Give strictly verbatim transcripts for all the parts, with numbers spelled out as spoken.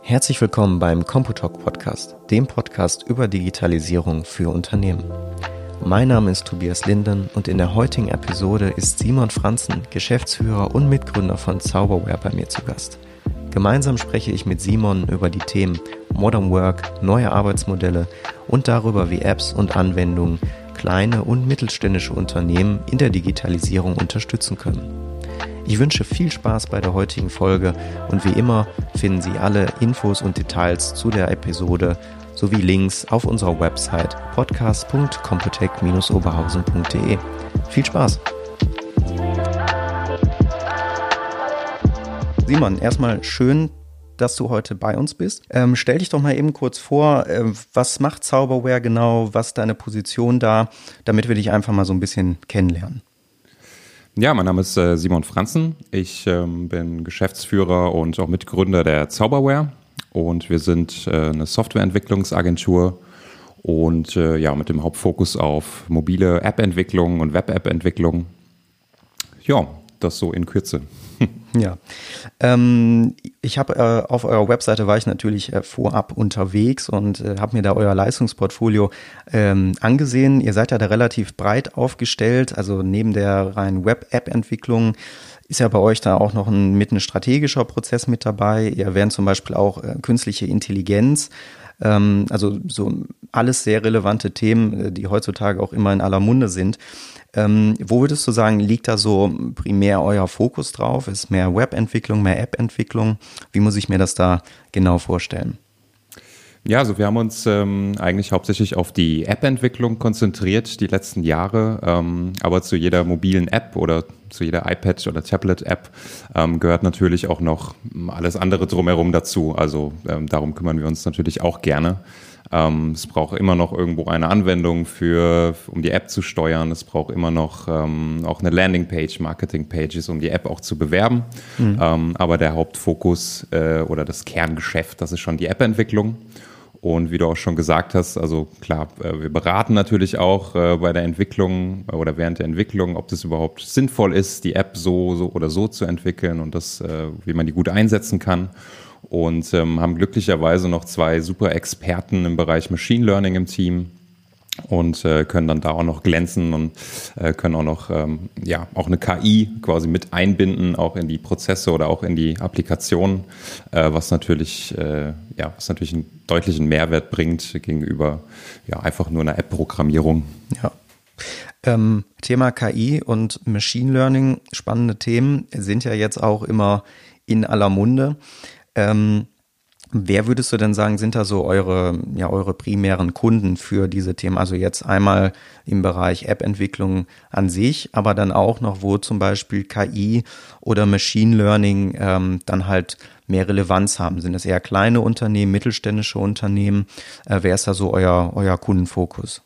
Herzlich willkommen beim CompuTalk Podcast, dem Podcast über Digitalisierung für Unternehmen. Mein Name ist Tobias Linden und in der heutigen Episode ist Simon Franzen, Geschäftsführer und Mitgründer von Zauberware, bei mir zu Gast. Gemeinsam spreche ich mit Simon über die Themen Modern Work, neue Arbeitsmodelle und darüber, wie Apps und Anwendungen kleine und mittelständische Unternehmen in der Digitalisierung unterstützen können. Ich wünsche viel Spaß bei der heutigen Folge und wie immer finden Sie alle Infos und Details zu der Episode sowie Links auf unserer Website podcast punkt computec dash oberhausen punkt de. Viel Spaß! Simon, erstmal schön, dass du heute bei uns bist. Ähm, stell dich doch mal eben kurz vor, äh, was macht Zauberware genau, was ist deine Position da, damit wir dich einfach mal so ein bisschen kennenlernen. Ja, mein Name ist äh, Simon Franzen. Ich ähm, bin Geschäftsführer und auch Mitgründer der Zauberware und wir sind äh, eine Softwareentwicklungsagentur und äh, ja, mit dem Hauptfokus auf mobile App-Entwicklung und Web-App-Entwicklung. Ja, das so in Kürze. Ja, ähm, ich habe äh, auf eurer Webseite war ich natürlich äh, vorab unterwegs und äh, habe mir da euer Leistungsportfolio ähm, angesehen. Ihr seid ja da relativ breit aufgestellt, also neben der reinen Web-App-Entwicklung ist ja bei euch da auch noch ein mit ein strategischer Prozess mit dabei. Ihr erwähnt zum Beispiel auch äh, künstliche Intelligenz. Ähm, also so alles sehr relevante Themen, die heutzutage auch immer in aller Munde sind. Ähm, wo würdest du sagen, liegt da so primär euer Fokus drauf? Ist mehr Webentwicklung, mehr App-Entwicklung? Wie muss ich mir das da genau vorstellen? Ja, also wir haben uns ähm, eigentlich hauptsächlich auf die App-Entwicklung konzentriert die letzten Jahre, ähm, aber zu jeder mobilen App oder zu jeder iPad- oder Tablet-App ähm, gehört natürlich auch noch alles andere drumherum dazu. Also ähm, darum kümmern wir uns natürlich auch gerne. Ähm, es braucht immer noch irgendwo eine Anwendung für, um die App zu steuern. Es braucht immer noch ähm, auch eine Landingpage, Marketingpages, um die App auch zu bewerben. Mhm. Ähm, aber der Hauptfokus äh, oder das Kerngeschäft, das ist schon die App-Entwicklung. Und wie du auch schon gesagt hast, also klar, wir beraten natürlich auch äh, bei der Entwicklung oder während der Entwicklung, ob das überhaupt sinnvoll ist, die App so, so oder so zu entwickeln und das, äh, wie man die gut einsetzen kann. Und ähm, haben glücklicherweise noch zwei super Experten im Bereich Machine Learning im Team und äh, können dann da auch noch glänzen und äh, können auch noch ähm, ja auch eine K I quasi mit einbinden, auch in die Prozesse oder auch in die Applikationen, äh, was natürlich äh, ja was natürlich einen deutlichen Mehrwert bringt gegenüber ja einfach nur einer App-Programmierung. Ja. Ähm, Thema K I und Machine Learning, spannende Themen, sind ja jetzt auch immer in aller Munde. Ähm, wer würdest du denn sagen, sind da so eure, ja, eure primären Kunden für diese Themen? Also jetzt einmal im Bereich App-Entwicklung an sich, aber dann auch noch, wo zum Beispiel K I oder Machine Learning ähm, dann halt mehr Relevanz haben. Sind das eher kleine Unternehmen, mittelständische Unternehmen? Äh, wer ist da so euer, euer Kundenfokus?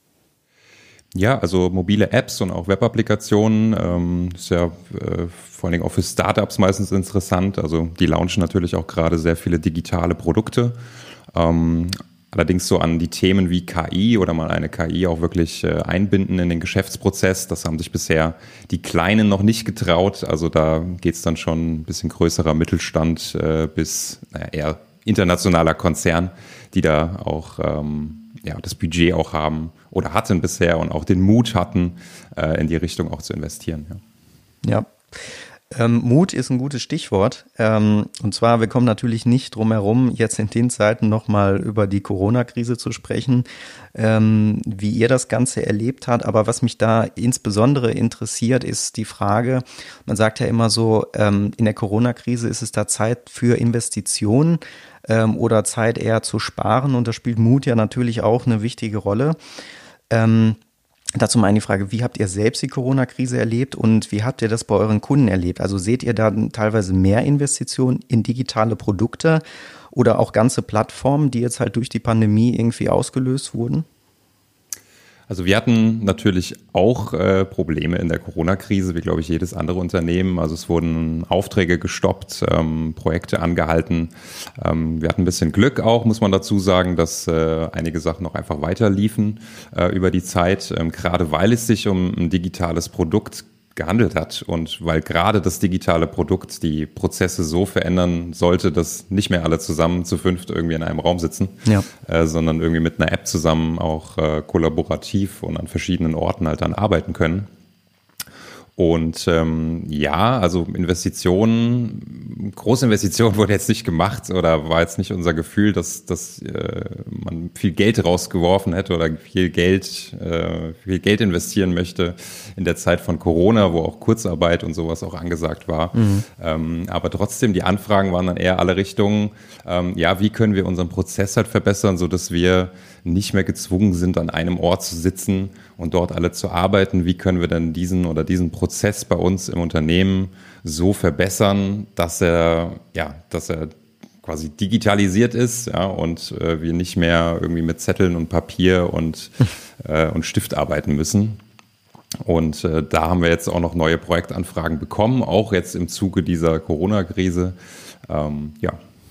Ja, also mobile Apps und auch Web-Applikationen ähm, ist ja äh, vor allen Dingen auch für Startups meistens interessant. Also die launchen natürlich auch gerade sehr viele digitale Produkte. Ähm, allerdings so an die Themen wie K I oder mal eine K I auch wirklich äh, einbinden in den Geschäftsprozess. Das haben sich bisher die Kleinen noch nicht getraut. Also da geht's dann schon ein bisschen größerer Mittelstand äh, bis naja, eher internationaler Konzern, die da auch ähm, ja, das Budget auch haben oder hatten bisher und auch den Mut hatten, äh, in die Richtung auch zu investieren. Ja, ja. Ähm, Mut ist ein gutes Stichwort. Ähm, und zwar, wir kommen natürlich nicht drum herum, jetzt in den Zeiten nochmal über die Corona-Krise zu sprechen, ähm, wie ihr das Ganze erlebt habt. Aber was mich da insbesondere interessiert, ist die Frage, man sagt ja immer so, ähm, in der Corona-Krise ist es da Zeit für Investitionen ähm, oder Zeit eher zu sparen. Und da spielt Mut ja natürlich auch eine wichtige Rolle. Ähm, Dazu mal eine Frage, wie habt ihr selbst die Corona-Krise erlebt und wie habt ihr das bei euren Kunden erlebt? Also seht ihr da teilweise mehr Investitionen in digitale Produkte oder auch ganze Plattformen, die jetzt halt durch die Pandemie irgendwie ausgelöst wurden? Also wir hatten natürlich auch äh, Probleme in der Corona-Krise, wie glaube ich jedes andere Unternehmen. Also es wurden Aufträge gestoppt, ähm, Projekte angehalten. Ähm, wir hatten ein bisschen Glück auch, muss man dazu sagen, dass äh, einige Sachen noch einfach weiter liefen äh, über die Zeit, ähm, gerade weil es sich um ein digitales Produkt gehandelt hat. Und weil gerade das digitale Produkt die Prozesse so verändern sollte, dass nicht mehr alle zusammen zu fünft irgendwie in einem Raum sitzen, ja. äh, sondern irgendwie mit einer App zusammen auch äh, kollaborativ und an verschiedenen Orten halt dann arbeiten können. Und ähm, ja, also Investitionen, große Investitionen wurde jetzt nicht gemacht oder war jetzt nicht unser Gefühl, dass, dass äh, man viel Geld rausgeworfen hätte oder viel Geld, äh, viel Geld investieren möchte in der Zeit von Corona, wo auch Kurzarbeit und sowas auch angesagt war. Mhm. Ähm, aber trotzdem, die Anfragen waren dann eher alle Richtungen, ähm, ja, wie können wir unseren Prozess halt verbessern, so dass wir nicht mehr gezwungen sind, an einem Ort zu sitzen und dort alle zu arbeiten. Wie können wir denn diesen oder diesen Prozess bei uns im Unternehmen so verbessern, dass er, ja, dass er quasi digitalisiert ist, ja, und äh, wir nicht mehr irgendwie mit Zetteln und Papier und, äh, und Stift arbeiten müssen. Und äh, da haben wir jetzt auch noch neue Projektanfragen bekommen, auch jetzt im Zuge dieser Corona-Krise. Ähm, ja.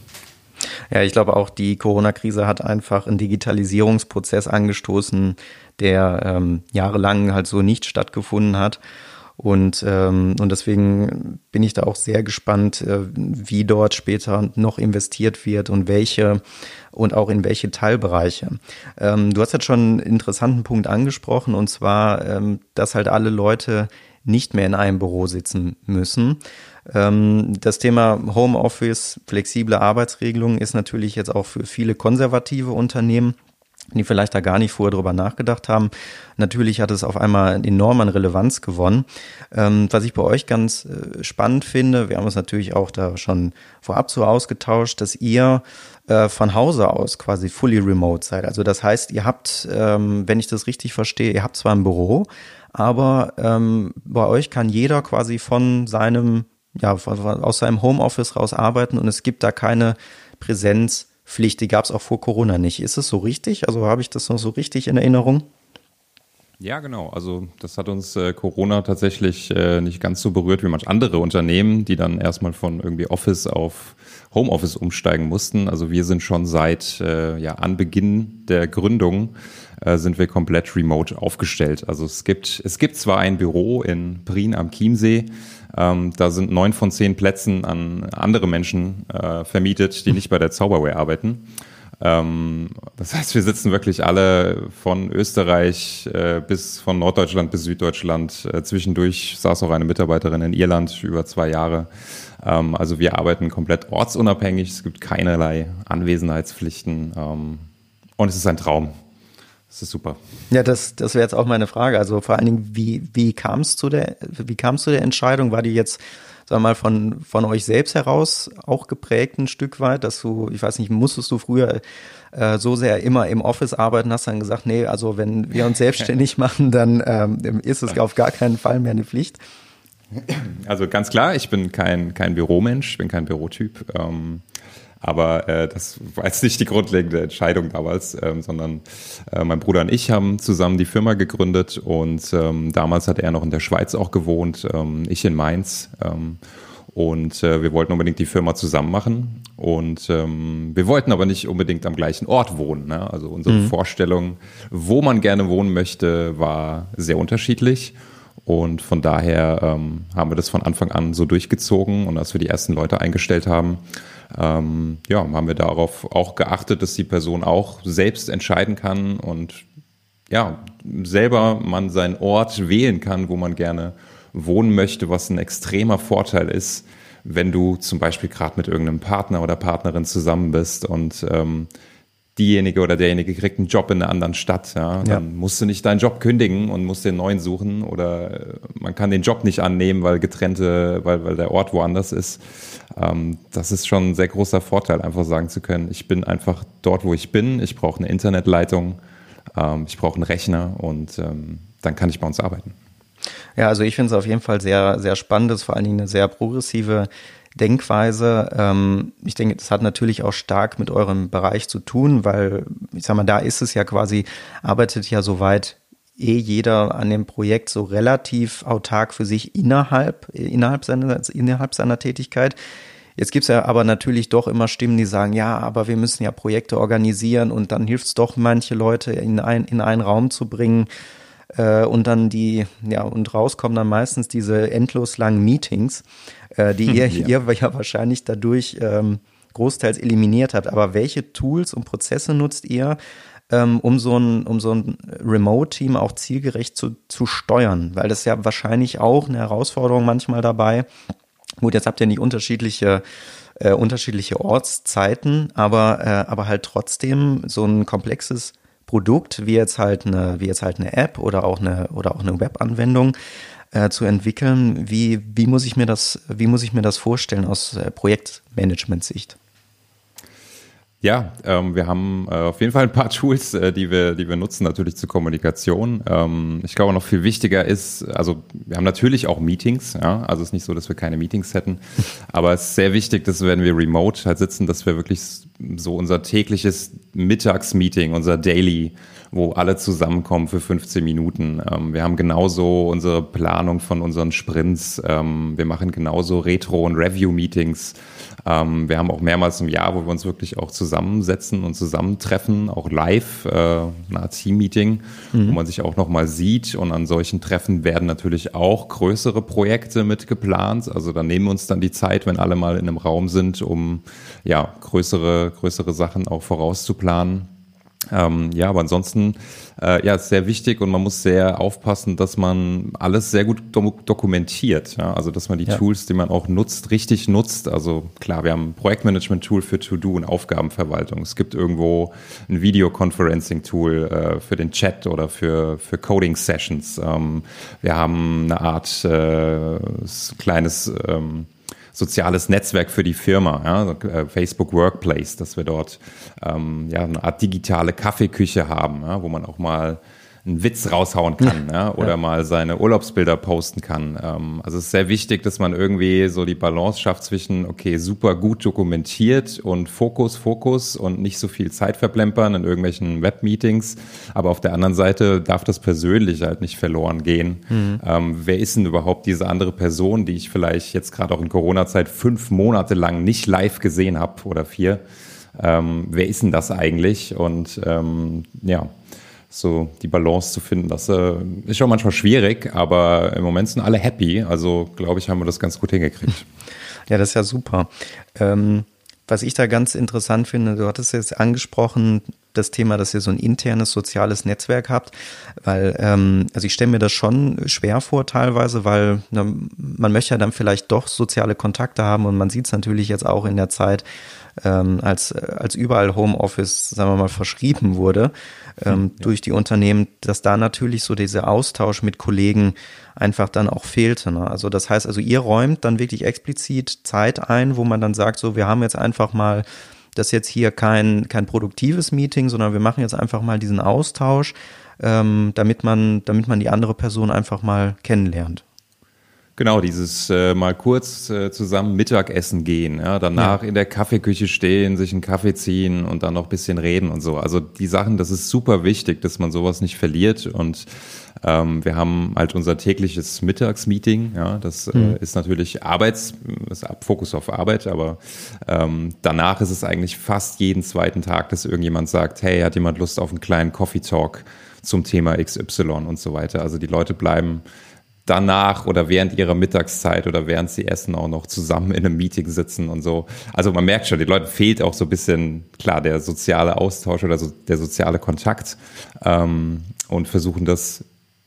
Ja, ich glaube auch, die Corona-Krise hat einfach einen Digitalisierungsprozess angestoßen, der ähm, jahrelang halt so nicht stattgefunden hat. Und, ähm, und deswegen bin ich da auch sehr gespannt, äh, wie dort später noch investiert wird und welche und auch in welche Teilbereiche. Ähm, du hast jetzt schon einen interessanten Punkt angesprochen, und zwar, ähm, dass halt alle Leute nicht mehr in einem Büro sitzen müssen. Ähm, das Thema Homeoffice, flexible Arbeitsregelungen ist natürlich jetzt auch für viele konservative Unternehmen, die vielleicht da gar nicht vorher drüber nachgedacht haben. Natürlich hat es auf einmal enorm an Relevanz gewonnen. Ähm, was ich bei euch ganz äh, spannend finde, wir haben uns natürlich auch da schon vorab so ausgetauscht, dass ihr äh, von Hause aus quasi fully remote seid. Also das heißt, ihr habt, ähm, wenn ich das richtig verstehe, ihr habt zwar ein Büro, aber ähm, bei euch kann jeder quasi von seinem, ja, von, aus seinem Homeoffice raus arbeiten und es gibt da keine Präsenz. Pflicht, die gab es auch vor Corona nicht. Ist es so richtig? Also habe ich das noch so richtig in Erinnerung? Ja, genau. Also das hat uns äh, Corona tatsächlich äh, nicht ganz so berührt wie manch andere Unternehmen, die dann erstmal von irgendwie Office auf Homeoffice umsteigen mussten. Also wir sind schon seit äh, ja Anbeginn der Gründung äh, sind wir komplett remote aufgestellt. Also es gibt es gibt zwar ein Büro in Prien am Chiemsee. Ähm, da sind neun von zehn Plätzen an andere Menschen äh, vermietet, die nicht bei der Zauberware arbeiten. Ähm, das heißt, wir sitzen wirklich alle von Österreich äh, bis von Norddeutschland bis Süddeutschland. Äh, zwischendurch saß auch eine Mitarbeiterin in Irland über zwei Jahre. Ähm, also wir arbeiten komplett ortsunabhängig. Es gibt keinerlei Anwesenheitspflichten. Ähm, und es ist ein Traum. Das ist super. Ja, das, das wäre jetzt auch meine Frage. Also vor allen Dingen, wie, wie kam es zu der, wie kam es zu der Entscheidung? War die jetzt, sagen wir mal, von, von euch selbst heraus auch geprägt ein Stück weit, dass du, ich weiß nicht, musstest du früher äh, so sehr immer im Office arbeiten, hast dann gesagt, nee, also wenn wir uns selbstständig machen, dann ähm, ist es auf gar keinen Fall mehr eine Pflicht? Also ganz klar, ich bin kein, kein Büromensch, ich bin kein Bürotyp. Ähm, Aber äh, das war jetzt nicht die grundlegende Entscheidung damals, ähm, sondern äh, mein Bruder und ich haben zusammen die Firma gegründet und ähm, damals hat er noch in der Schweiz auch gewohnt, ähm, ich in Mainz. Ähm, und äh, wir wollten unbedingt die Firma zusammen machen und ähm, wir wollten aber nicht unbedingt am gleichen Ort wohnen. Ne? Also unsere mhm. Vorstellung, wo man gerne wohnen möchte, war sehr unterschiedlich. Und von daher ähm, haben wir das von Anfang an so durchgezogen und als wir die ersten Leute eingestellt haben, ähm, ja, haben wir darauf auch geachtet, dass die Person auch selbst entscheiden kann und ja, selber man seinen Ort wählen kann, wo man gerne wohnen möchte, was ein extremer Vorteil ist, wenn du zum Beispiel gerade mit irgendeinem Partner oder Partnerin zusammen bist und ähm, diejenige oder derjenige kriegt einen Job in einer anderen Stadt, ja, dann ja. musst du nicht deinen Job kündigen und musst den neuen suchen oder man kann den Job nicht annehmen, weil getrennte, weil, weil der Ort woanders ist. Ähm, das ist schon ein sehr großer Vorteil, einfach sagen zu können, ich bin einfach dort, wo ich bin, ich brauche eine Internetleitung, ähm, ich brauche einen Rechner und ähm, dann kann ich bei uns arbeiten. Ja, also ich finde es auf jeden Fall sehr, sehr spannend, das ist vor allen Dingen eine sehr progressive Denkweise. Ähm, ich denke, das hat natürlich auch stark mit eurem Bereich zu tun, weil, ich sag mal, da ist es ja quasi, arbeitet ja soweit eh jeder an dem Projekt so relativ autark für sich innerhalb, innerhalb seiner, innerhalb seiner Tätigkeit. Jetzt gibt's ja aber natürlich doch immer Stimmen, die sagen, ja, aber wir müssen ja Projekte organisieren und dann hilft's doch, manche Leute in, ein, in einen Raum zu bringen. äh, und dann die, ja, und rauskommen dann meistens diese endlos langen Meetings, äh, die ihr, ja. ihr ja wahrscheinlich dadurch ähm, großteils eliminiert habt. Aber welche Tools und Prozesse nutzt ihr, ähm, um so ein, um so ein Remote-Team auch zielgerecht zu, zu steuern? Weil das ist ja wahrscheinlich auch eine Herausforderung manchmal dabei. Gut, jetzt habt ihr nicht unterschiedliche äh, unterschiedliche Ortszeiten, aber äh, aber halt trotzdem so ein komplexes Produkt wie jetzt halt eine wie jetzt halt eine App oder auch eine oder auch eine Webanwendung äh, zu entwickeln. Wie wie muss ich mir das wie muss ich mir das vorstellen aus äh, Projektmanagement-Sicht? Ja, ähm, wir haben äh, auf jeden Fall ein paar Tools, äh, die wir, die wir nutzen, natürlich zur Kommunikation. Ähm, ich glaube, noch viel wichtiger ist, also wir haben natürlich auch Meetings, ja, also es ist nicht so, dass wir keine Meetings hätten, aber es ist sehr wichtig, dass wenn wir remote halt sitzen, dass wir wirklich so unser tägliches Mittagsmeeting, unser Daily, wo alle zusammenkommen für fünfzehn Minuten. Ähm, wir haben genauso unsere Planung von unseren Sprints. Ähm, wir machen genauso Retro- und Review-Meetings. Ähm, wir haben auch mehrmals im Jahr, wo wir uns wirklich auch zusammensetzen und zusammentreffen, auch live, äh, eine Art Team-Meeting, mhm. wo man sich auch nochmal sieht. Und an solchen Treffen werden natürlich auch größere Projekte mit geplant. Also da nehmen wir uns dann die Zeit, wenn alle mal in einem Raum sind, um ja größere, größere Sachen auch vorauszuplanen. Ähm, ja, aber ansonsten, äh, ja, ist sehr wichtig und man muss sehr aufpassen, dass man alles sehr gut do- dokumentiert. Ja? Also, dass man die ja. Tools, die man auch nutzt, richtig nutzt. Also klar, wir haben ein Projektmanagement-Tool für To-Do und Aufgabenverwaltung. Es gibt irgendwo ein Videoconferencing-Tool äh, für den Chat oder für, für Coding-Sessions. Ähm, wir haben eine Art äh, kleines ähm, soziales Netzwerk für die Firma, ja, Facebook Workplace, dass wir dort ähm, ja, eine Art digitale Kaffeeküche haben, ja, wo man auch mal einen Witz raushauen kann, ja, oder ja. mal seine Urlaubsbilder posten kann. Ähm, also es ist sehr wichtig, dass man irgendwie so die Balance schafft zwischen, okay, super gut dokumentiert und Fokus, Fokus und nicht so viel Zeit verplempern in irgendwelchen Webmeetings. Aber auf der anderen Seite darf das Persönliche halt nicht verloren gehen. Mhm. Ähm, wer ist denn überhaupt diese andere Person, die ich vielleicht jetzt gerade auch in Corona-Zeit fünf Monate lang nicht live gesehen habe oder vier? Ähm, wer ist denn das eigentlich? Und ähm, ja, so die Balance zu finden, das äh, ist schon manchmal schwierig, aber im Moment sind alle happy. Also glaube ich, haben wir das ganz gut hingekriegt. Ja, das ist ja super. Ähm, was ich da ganz interessant finde, du hattest jetzt angesprochen, das Thema, dass ihr so ein internes soziales Netzwerk habt, weil, ähm, also ich stelle mir das schon schwer vor teilweise, weil na, man möchte ja dann vielleicht doch soziale Kontakte haben und man sieht es natürlich jetzt auch in der Zeit, ähm, als, als überall Homeoffice, sagen wir mal, verschrieben wurde ähm, ja. durch die Unternehmen, dass da natürlich so dieser Austausch mit Kollegen einfach dann auch fehlte. Ne? Also das heißt, also ihr räumt dann wirklich explizit Zeit ein, wo man dann sagt, so wir haben jetzt einfach mal das ist jetzt hier kein, kein produktives Meeting, sondern wir machen jetzt einfach mal diesen Austausch, ähm, damit man, damit man die andere Person einfach mal kennenlernt. Genau, dieses äh, mal kurz äh, zusammen Mittagessen gehen, ja, danach ja. in der Kaffeeküche stehen, sich einen Kaffee ziehen und dann noch ein bisschen reden und so. Also die Sachen, das ist super wichtig, dass man sowas nicht verliert und ähm, wir haben halt unser tägliches Mittagsmeeting, ja, das äh, mhm. ist natürlich Arbeits, ist Fokus auf Arbeit, aber ähm, danach ist es eigentlich fast jeden zweiten Tag, dass irgendjemand sagt, hey, hat jemand Lust auf einen kleinen Coffee Talk zum Thema X Y und so weiter. Also die Leute bleiben danach oder während ihrer Mittagszeit oder während sie essen auch noch zusammen in einem Meeting sitzen und so. Also man merkt schon, den Leuten fehlt auch so ein bisschen, klar, der soziale Austausch oder so, der soziale Kontakt ähm, und versuchen das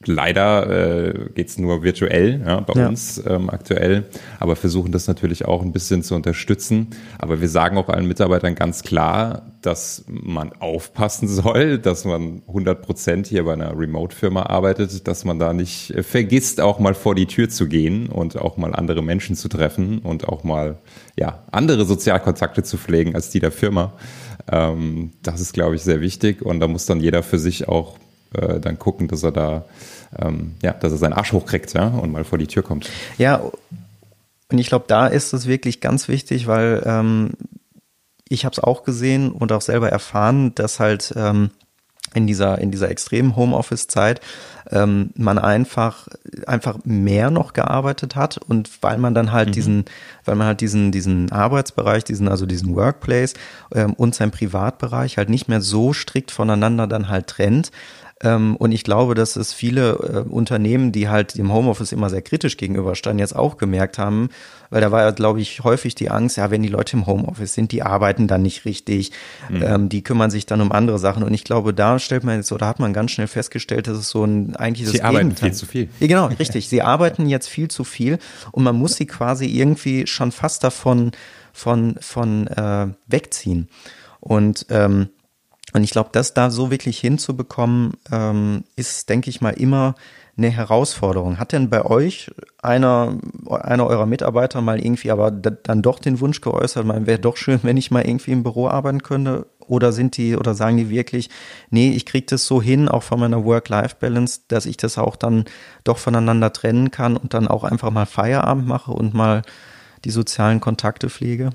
leider äh, geht's nur virtuell, ja, bei ja. uns ähm, aktuell, aber versuchen das natürlich auch ein bisschen zu unterstützen. Aber wir sagen auch allen Mitarbeitern ganz klar, dass man aufpassen soll, dass man hundert Prozent hier bei einer Remote-Firma arbeitet, dass man da nicht vergisst, auch mal vor die Tür zu gehen und auch mal andere Menschen zu treffen und auch mal ja andere Sozialkontakte zu pflegen als die der Firma. Ähm, das ist, glaube ich, sehr wichtig und da muss dann jeder für sich auch äh, dann gucken, dass er da ähm, ja, dass er seinen Arsch hochkriegt, ja, und mal vor die Tür kommt. Ja, und ich glaube, da ist es wirklich ganz wichtig, weil ähm, ich habe es auch gesehen und auch selber erfahren, dass halt ähm, in dieser in dieser extremen Homeoffice-Zeit ähm, man einfach einfach mehr noch gearbeitet hat und weil man dann halt mhm. diesen weil man halt diesen diesen Arbeitsbereich, diesen also diesen Workplace ähm, und seinen Privatbereich halt nicht mehr so strikt voneinander dann halt trennt, Ähm, und ich glaube, dass es viele äh, Unternehmen, die halt dem Homeoffice immer sehr kritisch gegenüberstanden, jetzt auch gemerkt haben, weil da war ja, glaube ich, häufig die Angst, ja, wenn die Leute im Homeoffice sind, die arbeiten dann nicht richtig, mhm. ähm, die kümmern sich dann um andere Sachen. Und ich glaube, da stellt man jetzt, oder hat man ganz schnell festgestellt, dass es so ein eigentliches Sie arbeiten viel zu viel. Ja, genau, richtig. Sie arbeiten jetzt viel zu viel und man muss sie quasi irgendwie schon fast davon von, von äh, wegziehen. Und ähm, Und ich glaube, das da so wirklich hinzubekommen, ähm, ist, denke ich mal, immer eine Herausforderung. Hat denn bei euch einer, einer eurer Mitarbeiter mal irgendwie aber d- dann doch den Wunsch geäußert, man wäre doch schön, wenn ich mal irgendwie im Büro arbeiten könnte? Oder sind die, oder sagen die wirklich, nee, ich kriege das so hin, auch von meiner Work-Life-Balance, dass ich das auch dann doch voneinander trennen kann und dann auch einfach mal Feierabend mache und mal die sozialen Kontakte pflege?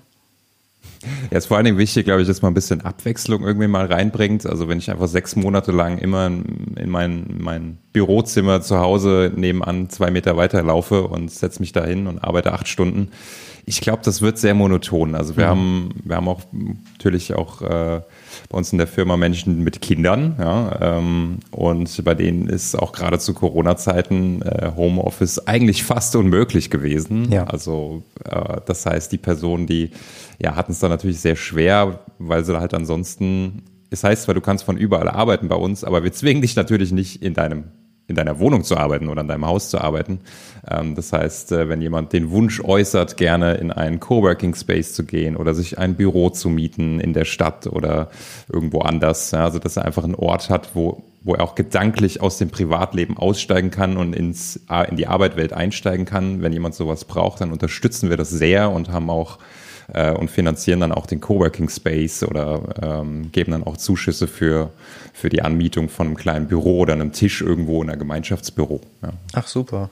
Ja, ist vor allen Dingen wichtig, glaube ich, dass man ein bisschen Abwechslung irgendwie mal reinbringt. Also wenn ich einfach sechs Monate lang immer in mein, mein Bürozimmer zu Hause nebenan zwei Meter weiter laufe und setze mich da hin und arbeite acht Stunden. Ich glaube, das wird sehr monoton. Also wir mhm. haben, wir haben auch natürlich auch äh, bei uns in der Firma Menschen mit Kindern, ja, ähm, und bei denen ist auch gerade zu Corona-Zeiten äh, Homeoffice eigentlich fast unmöglich gewesen. Ja. Also äh, das heißt, die Personen, die ja, hatten es dann natürlich sehr schwer, weil sie halt ansonsten, es heißt zwar, du kannst von überall arbeiten bei uns, aber wir zwingen dich natürlich nicht in deinem in deiner Wohnung zu arbeiten oder in deinem Haus zu arbeiten. Ähm, das heißt, äh, wenn jemand den Wunsch äußert, gerne in einen Coworking Space zu gehen oder sich ein Büro zu mieten in der Stadt oder irgendwo anders, ja, also dass er einfach einen Ort hat, wo wo er auch gedanklich aus dem Privatleben aussteigen kann und ins in die Arbeitswelt einsteigen kann. Wenn jemand sowas braucht, dann unterstützen wir das sehr und haben auch äh, und finanzieren dann auch den Coworking Space oder ähm, geben dann auch Zuschüsse für für die Anmietung von einem kleinen Büro oder einem Tisch irgendwo in einem Gemeinschaftsbüro. Ja. Ach, super.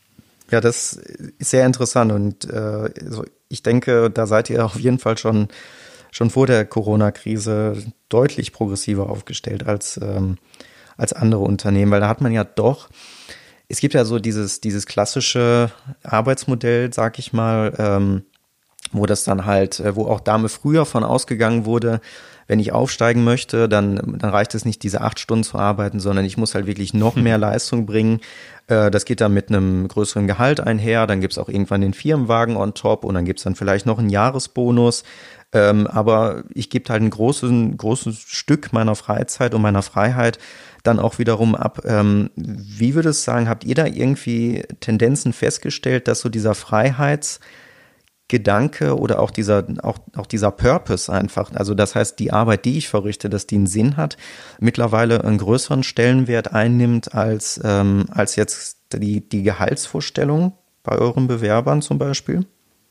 Ja, das ist sehr interessant und äh, also ich denke, da seid ihr auf jeden Fall schon schon vor der Corona-Krise deutlich progressiver aufgestellt als ähm, als andere Unternehmen, weil da hat man ja doch, es gibt ja so dieses dieses klassische Arbeitsmodell, sag ich mal, ähm, wo das dann halt, wo auch Dame früher von ausgegangen wurde, wenn ich aufsteigen möchte, dann, dann reicht es nicht, diese acht Stunden zu arbeiten, sondern ich muss halt wirklich noch mehr Leistung bringen. Äh, das geht dann mit einem größeren Gehalt einher, dann gibt's auch irgendwann den Firmenwagen on top und dann gibt's dann vielleicht noch einen Jahresbonus. Ähm, aber ich gebe halt ein großes, großes Stück meiner Freizeit und meiner Freiheit dann auch wiederum ab. Ähm, wie würdest du sagen, habt ihr da irgendwie Tendenzen festgestellt, dass so dieser Freiheits Gedanke oder auch dieser, auch, auch dieser Purpose einfach, also das heißt, die Arbeit, die ich verrichte, dass die einen Sinn hat, mittlerweile einen größeren Stellenwert einnimmt als, ähm, als jetzt die, die Gehaltsvorstellung bei euren Bewerbern zum Beispiel?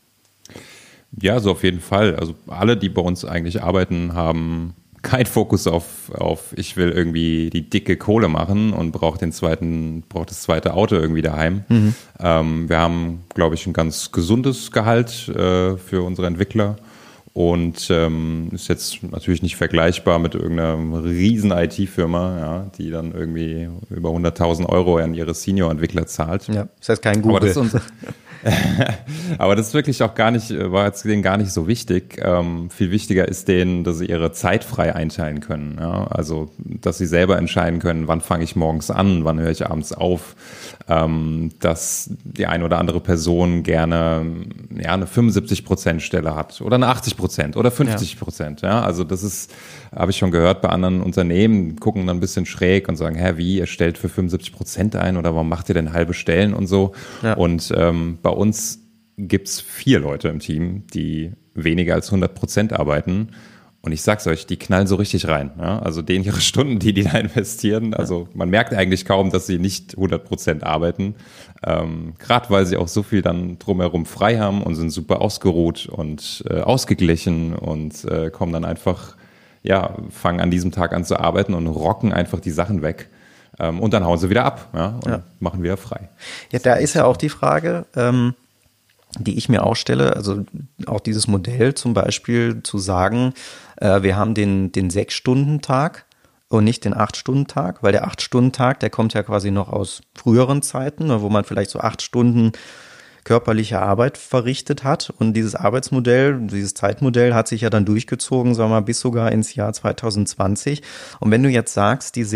Ja, so auf jeden Fall. Also alle, die bei uns eigentlich arbeiten, haben kein Fokus auf, auf ich will irgendwie die dicke Kohle machen und brauche den zweiten, brauche das zweite Auto irgendwie daheim. Mhm. Ähm, wir haben, glaube ich, ein ganz gesundes Gehalt äh, für unsere Entwickler und ähm, ist jetzt natürlich nicht vergleichbar mit irgendeiner riesen I T-Firma, ja, die dann irgendwie über hunderttausend Euro an ihre Senior-Entwickler zahlt. Ja, das heißt kein Google. Aber das ist unser Aber das ist wirklich auch gar nicht, war jetzt denen gar nicht so wichtig. Ähm, viel wichtiger ist denen, dass sie ihre Zeit frei einteilen können. Ja? Also, dass sie selber entscheiden können, wann fange ich morgens an, wann höre ich abends auf. Ähm, dass die eine oder andere Person gerne ja, eine fünfundsiebzig Prozent Stelle hat oder eine achtzig Prozent oder fünfzig Prozent. Ja. Ja? Also das ist, habe ich schon gehört, bei anderen Unternehmen gucken dann ein bisschen schräg und sagen, hä, wie, ihr stellt für fünfundsiebzig Prozent ein oder warum macht ihr denn halbe Stellen und so. Ja. Und ähm, bei uns gibt's vier Leute im Team, die weniger als hundert Prozent arbeiten. Und ich sag's euch, die knallen so richtig rein. Ja? Also denen ihre Stunden, die die da investieren. Also man merkt eigentlich kaum, dass sie nicht hundert Prozent arbeiten. Ähm, Gerade weil sie auch so viel dann drumherum frei haben und sind super ausgeruht und äh, ausgeglichen und äh, kommen dann einfach, ja, fangen an diesem Tag an zu arbeiten und rocken einfach die Sachen weg. Ähm, und dann hauen sie wieder ab, ja, und ja. machen wieder frei. Ja, da ist ja auch die Frage, ähm, die ich mir auch stelle, also auch dieses Modell zum Beispiel zu sagen, äh, wir haben den, den Sechs-Stunden-Tag und nicht den Acht-Stunden-Tag, weil der Acht-Stunden-Tag, der kommt ja quasi noch aus früheren Zeiten, wo man vielleicht so acht Stunden körperliche Arbeit verrichtet hat und dieses Arbeitsmodell, dieses Zeitmodell hat sich ja dann durchgezogen, sagen wir mal, bis sogar ins Jahr zwanzig zwanzig. Und wenn du jetzt sagst, die sind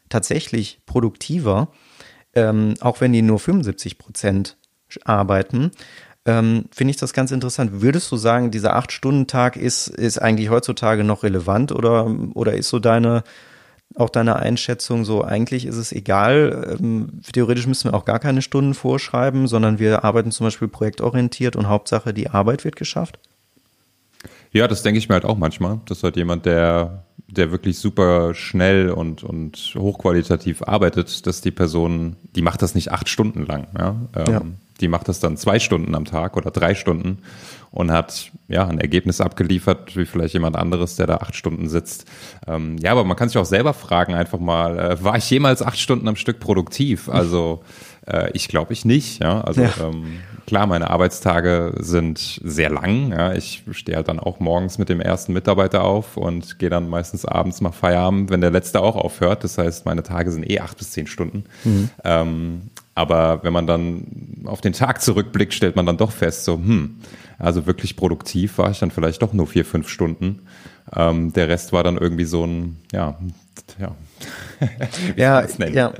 tatsächlich produktiver, ähm, auch wenn die nur fünfundsiebzig Prozent arbeiten. Ähm, finde ich das ganz interessant. Würdest du sagen, dieser acht-Stunden-Tag ist, ist eigentlich heutzutage noch relevant oder, oder ist so deine, auch deine Einschätzung so, eigentlich ist es egal, ähm, theoretisch müssen wir auch gar keine Stunden vorschreiben, sondern wir arbeiten zum Beispiel projektorientiert und Hauptsache die Arbeit wird geschafft? Ja, das denke ich mir halt auch manchmal. Das ist halt jemand, der, der wirklich super schnell und, und hochqualitativ arbeitet, dass die Person, die macht das nicht acht Stunden lang. Ja? Ähm, ja. Die macht das dann zwei Stunden am Tag oder drei Stunden und hat ja ein Ergebnis abgeliefert, wie vielleicht jemand anderes, der da acht Stunden sitzt. Ähm, ja, aber man kann sich auch selber fragen, einfach mal, äh, war ich jemals acht Stunden am Stück produktiv? Also äh, ich glaube ich nicht. Ja? Also ja. Ähm, klar, meine Arbeitstage sind sehr lang. Ja? Ich stehe halt dann auch morgens mit dem ersten Mitarbeiter auf und gehe dann meistens abends mal Feierabend, wenn der letzte auch aufhört. Das heißt, meine Tage sind eh acht bis zehn Stunden. Mhm. Ähm, aber wenn man dann auf den Tag zurückblickt, stellt man dann doch fest, so, hm, also wirklich produktiv war ich dann vielleicht doch nur vier, fünf Stunden. Ähm, der Rest war dann irgendwie so ein, ja, ja. ja, ja.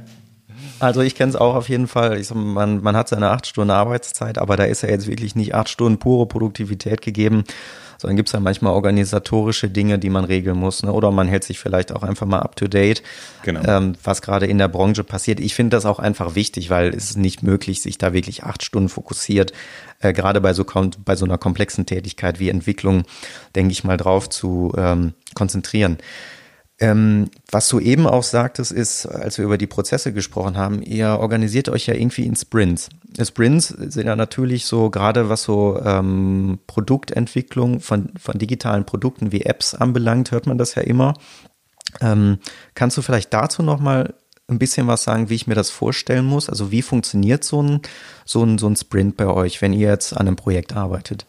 Also ich kenne es auch auf jeden Fall. Ich sag, man, man hat seine acht Stunden Arbeitszeit, aber da ist ja jetzt wirklich nicht acht Stunden pure Produktivität gegeben, sondern gibt es ja manchmal organisatorische Dinge, die man regeln muss, ne? Oder man hält sich vielleicht auch einfach mal up to date, genau. ähm, was gerade in der Branche passiert. Ich finde das auch einfach wichtig, weil es ist nicht möglich, sich da wirklich acht Stunden fokussiert, äh, gerade bei so bei so einer komplexen Tätigkeit wie Entwicklung, denke ich mal, drauf zu ähm, konzentrieren. Ähm, was du eben auch sagtest, ist, als wir über die Prozesse gesprochen haben, ihr organisiert euch ja irgendwie in Sprints. Sprints sind ja natürlich so, gerade was so ähm, Produktentwicklung von, von digitalen Produkten wie Apps anbelangt, hört man das ja immer. Ähm, kannst du vielleicht dazu nochmal ein bisschen was sagen, wie ich mir das vorstellen muss? Also wie funktioniert so ein, so ein, so ein Sprint bei euch, wenn ihr jetzt an einem Projekt arbeitet?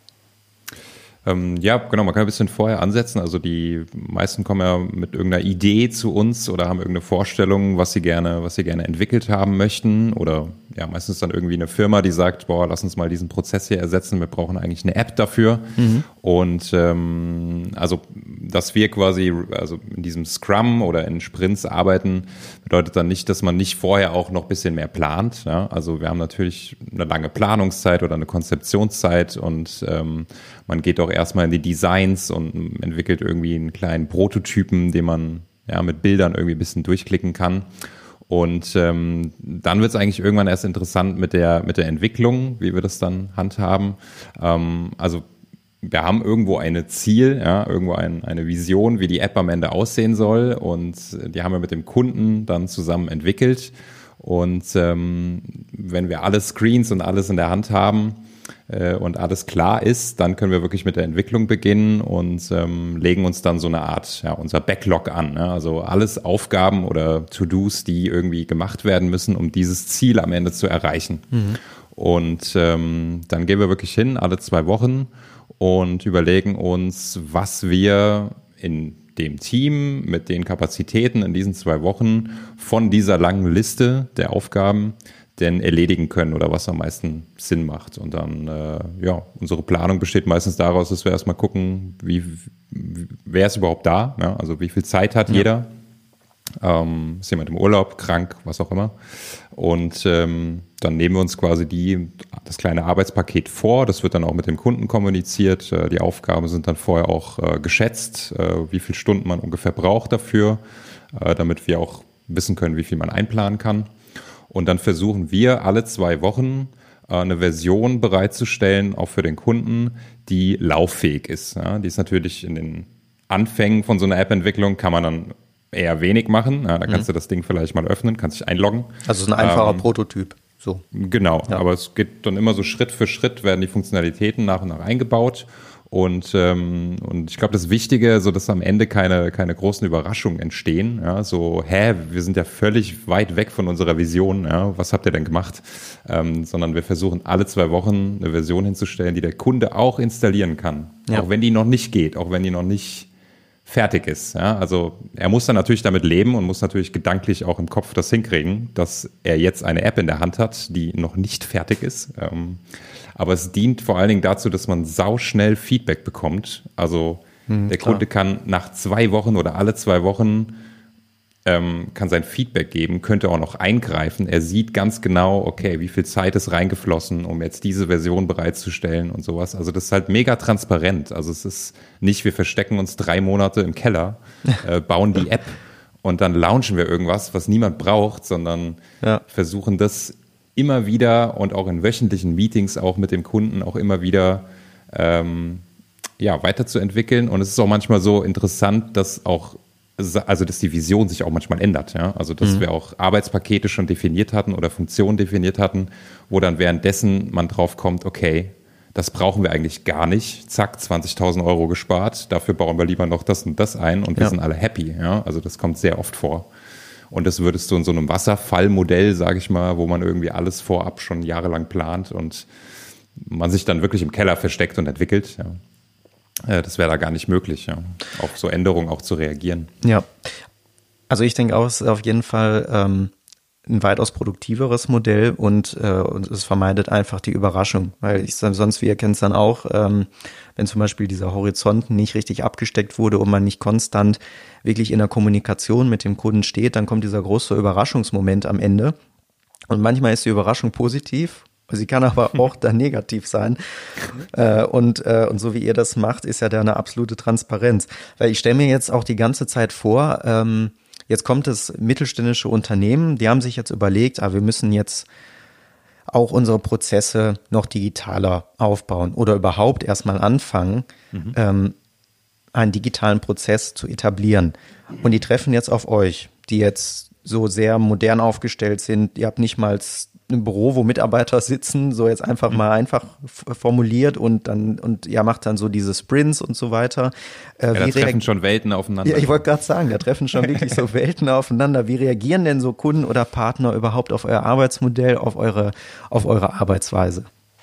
Ja, genau, man kann ein bisschen vorher ansetzen. Also die meisten kommen ja mit irgendeiner Idee zu uns oder haben irgendeine Vorstellung, was sie gerne, was sie gerne entwickelt haben möchten. Oder ja, meistens dann irgendwie eine Firma, die sagt, boah, lass uns mal diesen Prozess hier ersetzen, wir brauchen eigentlich eine App dafür. Mhm. Und ähm, also, dass wir quasi also in diesem Scrum oder in Sprints arbeiten, bedeutet dann nicht, dass man nicht vorher auch noch ein bisschen mehr plant. Ja? Also wir haben natürlich eine lange Planungszeit oder eine Konzeptionszeit und ähm, man geht auch erstmal in die Designs und entwickelt irgendwie einen kleinen Prototypen, den man ja mit Bildern irgendwie ein bisschen durchklicken kann. Und ähm, dann wird es eigentlich irgendwann erst interessant mit der mit der Entwicklung, wie wir das dann handhaben. Ähm, also wir haben irgendwo ein Ziel, ja, irgendwo ein, eine Vision, wie die App am Ende aussehen soll. Und die haben wir mit dem Kunden dann zusammen entwickelt. Und ähm, wenn wir alle Screens und alles in der Hand haben, und alles klar ist, dann können wir wirklich mit der Entwicklung beginnen und ähm, legen uns dann so eine Art, ja, unser Backlog an. Ne? Also alles Aufgaben oder To-Dos, die irgendwie gemacht werden müssen, um dieses Ziel am Ende zu erreichen. Mhm. Und ähm, dann gehen wir wirklich hin, alle zwei Wochen und überlegen uns, was wir in dem Team mit den Kapazitäten in diesen zwei Wochen von dieser langen Liste der Aufgaben denn erledigen können oder was am meisten Sinn macht. Und dann, äh, ja, unsere Planung besteht meistens daraus, dass wir erstmal gucken, wie, wie wer ist überhaupt da, ja? Also wie viel Zeit hat ja. jeder, ähm, ist jemand im Urlaub, krank, was auch immer. Und ähm, dann nehmen wir uns quasi die, das kleine Arbeitspaket vor, das wird dann auch mit dem Kunden kommuniziert, äh, die Aufgaben sind dann vorher auch äh, geschätzt, äh, wie viele Stunden man ungefähr braucht dafür, äh, damit wir auch wissen können, wie viel man einplanen kann. Und dann versuchen wir alle zwei Wochen äh, eine Version bereitzustellen, auch für den Kunden, die lauffähig ist. Ja, die ist natürlich in den Anfängen von so einer App-Entwicklung, kann man dann eher wenig machen. Ja, da kannst mhm. du das Ding vielleicht mal öffnen, kannst dich einloggen. Also es ist ein einfacher ähm, Prototyp. So. Genau, ja. Aber es geht dann immer so Schritt für Schritt, werden die Funktionalitäten nach und nach eingebaut. Und ähm, und ich glaube, das Wichtige, so dass am Ende keine keine großen Überraschungen entstehen. Ja, so, hä, wir sind ja völlig weit weg von unserer Vision. Ja, was habt ihr denn gemacht? Ähm, sondern wir versuchen alle zwei Wochen eine Version hinzustellen, die der Kunde auch installieren kann, ja. Auch wenn die noch nicht geht, auch wenn die noch nicht fertig ist. Ja, also er muss dann natürlich damit leben und muss natürlich gedanklich auch im Kopf das hinkriegen, dass er jetzt eine App in der Hand hat, die noch nicht fertig ist. Ähm, Aber es dient vor allen Dingen dazu, dass man sauschnell Feedback bekommt. Also hm, der klar. Kunde kann nach zwei Wochen oder alle zwei Wochen ähm, kann sein Feedback geben, könnte auch noch eingreifen. Er sieht ganz genau, okay, wie viel Zeit ist reingeflossen, um jetzt diese Version bereitzustellen und sowas. Also das ist halt mega transparent. Also es ist nicht, wir verstecken uns drei Monate im Keller, äh, bauen die App und dann launchen wir irgendwas, was niemand braucht, sondern ja. versuchen das immer wieder und auch in wöchentlichen Meetings auch mit dem Kunden auch immer wieder ähm, ja, weiterzuentwickeln. Und es ist auch manchmal so interessant, dass auch, also dass die Vision sich auch manchmal ändert. Ja? Also dass mhm. wir auch Arbeitspakete schon definiert hatten oder Funktionen definiert hatten, wo dann währenddessen man drauf kommt, okay, das brauchen wir eigentlich gar nicht. Zack, zwanzigtausend Euro gespart. Dafür bauen wir lieber noch das und das ein und wir ja. sind alle happy. Ja? Also das kommt sehr oft vor. Und das würdest du in so einem Wasserfallmodell, sage ich mal, wo man irgendwie alles vorab schon jahrelang plant und man sich dann wirklich im Keller versteckt und entwickelt. Ja. Das wäre da gar nicht möglich, ja. Auf so Änderungen auch zu reagieren. Ja, also ich denke auch, es ist auf jeden Fall ähm, ein weitaus produktiveres Modell und, äh, und es vermeidet einfach die Überraschung, weil ich sonst, wie ihr kennt es dann auch, ähm, wenn zum Beispiel dieser Horizont nicht richtig abgesteckt wurde und man nicht konstant wirklich in der Kommunikation mit dem Kunden steht, dann kommt dieser große Überraschungsmoment am Ende und manchmal ist die Überraschung positiv, sie kann aber auch dann negativ sein äh, und, äh, und so wie ihr das macht, ist ja da eine absolute Transparenz, weil ich stelle mir jetzt auch die ganze Zeit vor, ähm, jetzt kommt das mittelständische Unternehmen, die haben sich jetzt überlegt, ah, wir müssen jetzt auch unsere Prozesse noch digitaler aufbauen oder überhaupt erstmal anfangen, mhm. ähm, einen digitalen Prozess zu etablieren. Und die treffen jetzt auf euch, die jetzt so sehr modern aufgestellt sind. Ihr habt nicht mal ein Büro, wo Mitarbeiter sitzen, so jetzt einfach mal einfach formuliert und dann und ja macht dann so diese Sprints und so weiter. Äh, ja, da treffen schon Welten aufeinander. Ja, ich wollte gerade sagen, da treffen schon wirklich so Welten aufeinander. Wie reagieren denn so Kunden oder Partner überhaupt auf euer Arbeitsmodell, auf eure auf eure Arbeitsweise?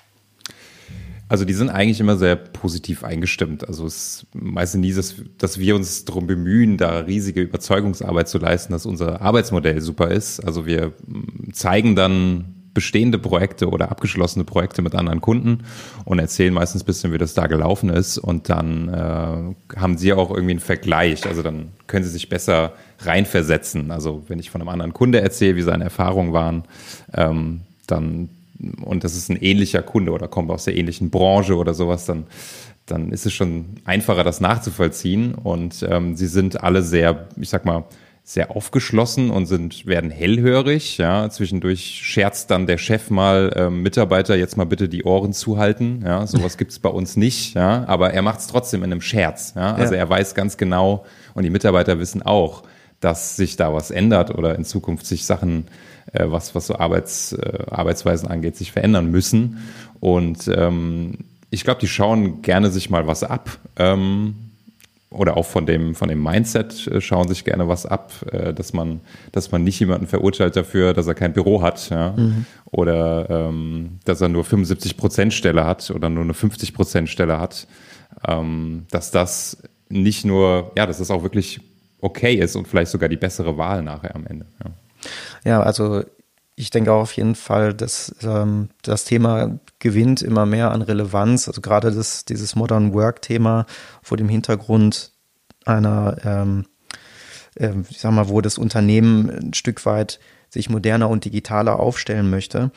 Also die sind eigentlich immer sehr positiv eingestimmt. Also es ist meistens nie, dass, dass wir uns darum bemühen, da riesige Überzeugungsarbeit zu leisten, dass unser Arbeitsmodell super ist. Also wir zeigen dann bestehende Projekte oder abgeschlossene Projekte mit anderen Kunden und erzählen meistens ein bisschen, wie das da gelaufen ist. Und dann äh, haben sie auch irgendwie einen Vergleich. Also dann können sie sich besser reinversetzen. Also wenn ich von einem anderen Kunde erzähle, wie seine Erfahrungen waren, ähm, dann und das ist ein ähnlicher Kunde oder kommt aus der ähnlichen Branche oder sowas, dann, dann ist es schon einfacher, das nachzuvollziehen. Und ähm, sie sind alle sehr, ich sag mal, sehr aufgeschlossen und sind, werden hellhörig. Ja, zwischendurch scherzt dann der Chef mal, ähm, Mitarbeiter, jetzt mal bitte die Ohren zuhalten. Ja, sowas gibt's bei uns nicht. Ja, aber er macht's trotzdem in einem Scherz. Ja, also ja. Er weiß ganz genau und die Mitarbeiter wissen auch, dass sich da was ändert oder in Zukunft sich Sachen was, was so Arbeits, äh, Arbeitsweisen angeht, sich verändern müssen. Und ähm, ich glaube, die schauen gerne sich mal was ab. Ähm, oder auch von dem, von dem Mindset äh, schauen sich gerne was ab, äh, dass man, dass man nicht jemanden verurteilt dafür, dass er kein Büro hat, ja? Mhm. Oder ähm, dass er nur fünfundsiebzig Prozent Stelle hat oder nur eine fünfzig Prozent Stelle hat. Ähm, dass das nicht nur, ja, dass das auch wirklich okay ist und vielleicht sogar die bessere Wahl nachher am Ende, ja. Ja, also ich denke auch auf jeden Fall, dass ähm, das Thema gewinnt immer mehr an Relevanz. Also gerade das, dieses Modern Work-Thema vor dem Hintergrund einer, ähm, äh, ich sag mal, wo das Unternehmen ein Stück weit sich moderner und digitaler aufstellen möchte.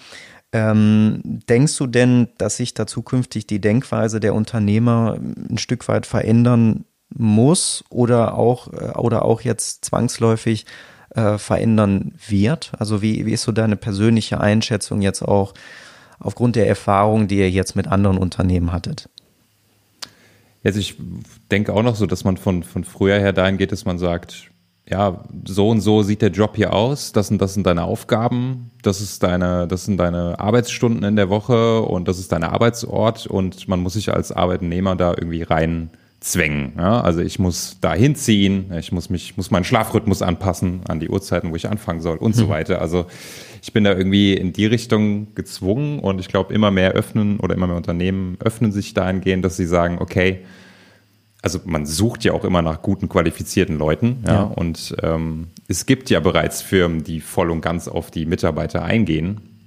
Ähm, denkst du denn, dass sich da zukünftig die Denkweise der Unternehmer ein Stück weit verändern muss oder auch, oder auch jetzt zwangsläufig Äh, verändern wird? Also wie, wie ist so deine persönliche Einschätzung jetzt auch aufgrund der Erfahrung, die ihr jetzt mit anderen Unternehmen hattet? Jetzt, ich denke auch noch so, dass man von, von früher her dahin geht, dass man sagt, ja, so und so sieht der Job hier aus, das und das sind deine Aufgaben, das ist deine, das sind deine Arbeitsstunden in der Woche und das ist dein Arbeitsort und man muss sich als Arbeitnehmer da irgendwie rein zwängen. Ja? Also ich muss da hinziehen, ich muss mich, muss meinen Schlafrhythmus anpassen an die Uhrzeiten, wo ich anfangen soll und mhm. so weiter. Also ich bin da irgendwie in die Richtung gezwungen und ich glaube, immer mehr öffnen oder immer mehr Unternehmen öffnen sich dahingehend, dass sie sagen, okay, also man sucht ja auch immer nach guten, qualifizierten Leuten, ja, ja. und ähm, es gibt ja bereits Firmen, die voll und ganz auf die Mitarbeiter eingehen.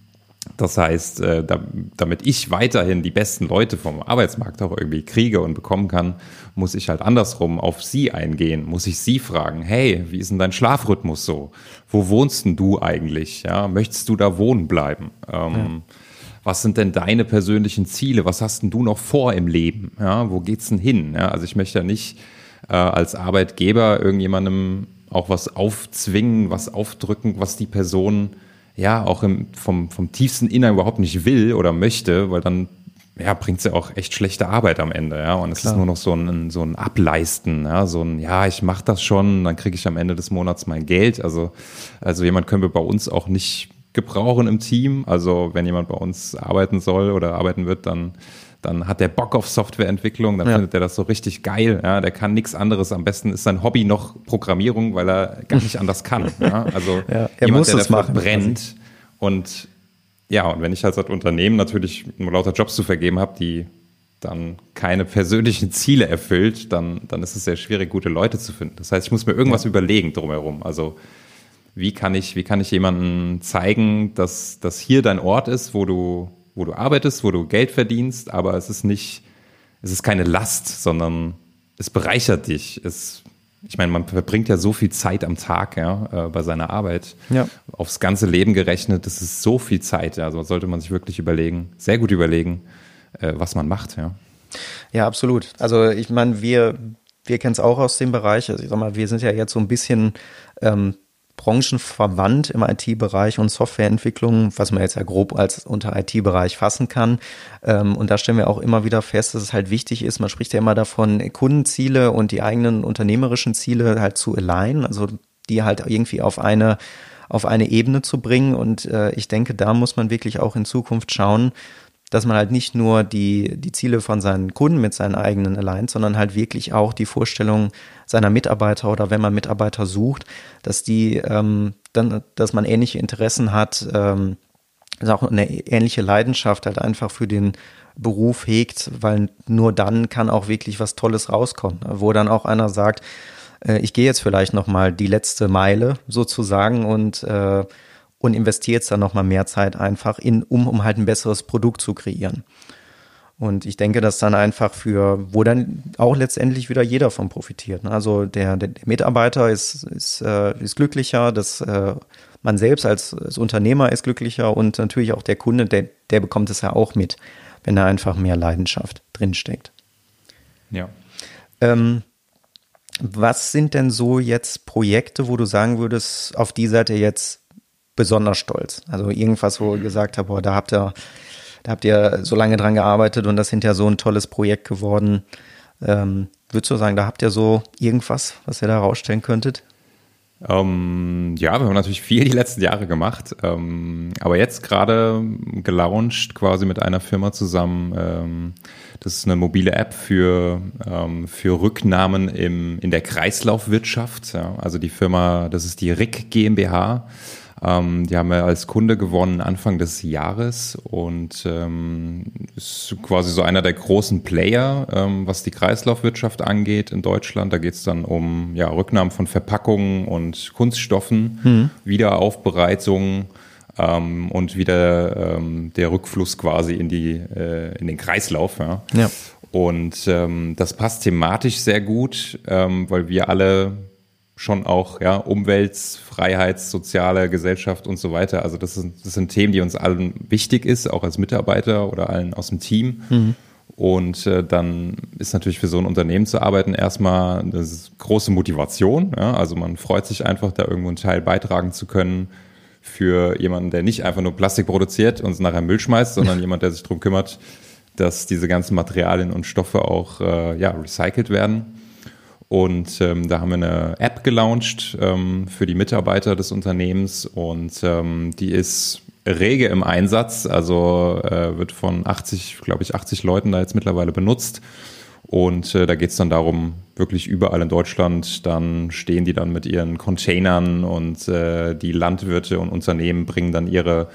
Das heißt, äh, da, damit ich weiterhin die besten Leute vom Arbeitsmarkt auch irgendwie kriege und bekommen kann, muss ich halt andersrum auf sie eingehen, muss ich sie fragen, hey, wie ist denn dein Schlafrhythmus so? Wo wohnst denn du eigentlich? Ja, möchtest du da wohnen bleiben? Ähm, ja. Was sind denn deine persönlichen Ziele? Was hast denn du noch vor im Leben? Ja, wo geht's denn hin? Ja, also ich möchte ja nicht äh, als Arbeitgeber irgendjemandem auch was aufzwingen, was aufdrücken, was die Person ja auch im, vom, vom tiefsten Innern überhaupt nicht will oder möchte, weil dann ja, bringt sie auch echt schlechte Arbeit am Ende, ja. Und es Klar. ist nur noch so ein, so ein Ableisten, ja, so ein, ja, ich mache das schon, dann kriege ich am Ende des Monats mein Geld. Also, also jemand können wir bei uns auch nicht gebrauchen im Team. Also wenn jemand bei uns arbeiten soll oder arbeiten wird, dann dann hat der Bock auf Softwareentwicklung, dann ja. findet er das so richtig geil. Ja, der kann nichts anderes. Am besten ist sein Hobby noch Programmierung, weil er gar nicht anders kann. Ja, also ja, er jemand, muss der es dafür machen, brennt. quasi. Und ja, und wenn ich halt als Unternehmen natürlich nur lauter Jobs zu vergeben habe, die dann keine persönlichen Ziele erfüllt, dann, dann ist es sehr schwierig, gute Leute zu finden. Das heißt, ich muss mir irgendwas ja. überlegen drumherum. Also wie kann ich, wie kann ich jemandem zeigen, dass das hier dein Ort ist, wo du wo du arbeitest, wo du Geld verdienst, aber es ist nicht, es ist keine Last, sondern es bereichert dich. Es, ich meine, man verbringt ja so viel Zeit am Tag, ja, bei seiner Arbeit. Ja. Aufs ganze Leben gerechnet, das ist so viel Zeit. Ja. Also sollte man sich wirklich überlegen, sehr gut überlegen, was man macht, ja. Ja, absolut. Also ich meine, wir, wir kennen es auch aus dem Bereich. Also ich sag mal, wir sind ja jetzt so ein bisschen ähm, branchenverwandt im I T-Bereich und Softwareentwicklung, was man jetzt ja grob als unter I T-Bereich fassen kann. Und da stellen wir auch immer wieder fest, dass es halt wichtig ist, man spricht ja immer davon, Kundenziele und die eigenen unternehmerischen Ziele halt zu alignen, also die halt irgendwie auf eine, auf eine Ebene zu bringen. Und ich denke, da muss man wirklich auch in Zukunft schauen, dass man halt nicht nur die, die Ziele von seinen Kunden mit seinen eigenen alignt, sondern halt wirklich auch die Vorstellung seiner Mitarbeiter oder wenn man Mitarbeiter sucht, dass die ähm, dann, dass man ähnliche Interessen hat, ähm, auch eine ähnliche Leidenschaft halt einfach für den Beruf hegt, weil nur dann kann auch wirklich was Tolles rauskommen, wo dann auch einer sagt, äh, ich gehe jetzt vielleicht nochmal die letzte Meile sozusagen und äh, und investiert dann nochmal mehr Zeit einfach, in, um, um halt ein besseres Produkt zu kreieren. Und ich denke, dass dann einfach für, wo dann auch letztendlich wieder jeder von profitiert. Also der, der Mitarbeiter ist, ist, äh, ist glücklicher, dass äh, man selbst als, als Unternehmer ist glücklicher und natürlich auch der Kunde, der, der bekommt es ja auch mit, wenn da einfach mehr Leidenschaft drinsteckt. Ja. Ähm, was sind denn so jetzt Projekte, wo du sagen würdest, auf die seid ihr jetzt besonders stolz? Also irgendwas, wo ihr gesagt habt, boah, da habt ihr, da habt ihr so lange dran gearbeitet und das hinterher so ein tolles Projekt geworden. Ähm, würdest du sagen, da habt ihr so irgendwas, was ihr da rausstellen könntet? Ähm, ja, wir haben natürlich viel die letzten Jahre gemacht, ähm, aber jetzt gerade gelauncht quasi mit einer Firma zusammen. Ähm, das ist eine mobile App für, ähm, für Rücknahmen im, in der Kreislaufwirtschaft. Ja. Also die Firma, das ist die R I C GmbH. Ähm, die haben wir als Kunde gewonnen Anfang des Jahres und ähm, ist quasi so einer der großen Player, ähm, was die Kreislaufwirtschaft angeht in Deutschland. Da geht es dann um ja, Rücknahmen von Verpackungen und Kunststoffen, mhm. Wiederaufbereitung ähm, und wieder ähm, der Rückfluss quasi in die äh, in den Kreislauf. Ja. Ja. Und ähm, das passt thematisch sehr gut, ähm, weil wir alle schon auch ja Umwelt, Freiheits, soziale Gesellschaft und so weiter. Also das sind, das sind Themen, die uns allen wichtig ist, auch als Mitarbeiter oder allen aus dem Team. Mhm. Und äh, dann ist natürlich für so ein Unternehmen zu arbeiten erstmal eine große Motivation. Ja? Also man freut sich einfach, da irgendwo einen Teil beitragen zu können für jemanden, der nicht einfach nur Plastik produziert und es nachher Müll schmeißt, sondern jemand, der sich darum kümmert, dass diese ganzen Materialien und Stoffe auch äh, ja, recycelt werden. Und ähm, da haben wir eine App gelauncht ähm, für die Mitarbeiter des Unternehmens und ähm, die ist rege im Einsatz, also äh, wird von achtzig, glaube ich, achtzig Leuten da jetzt mittlerweile benutzt. Und äh, da geht es dann darum, wirklich überall in Deutschland, dann stehen die dann mit ihren Containern und äh, die Landwirte und Unternehmen bringen dann ihre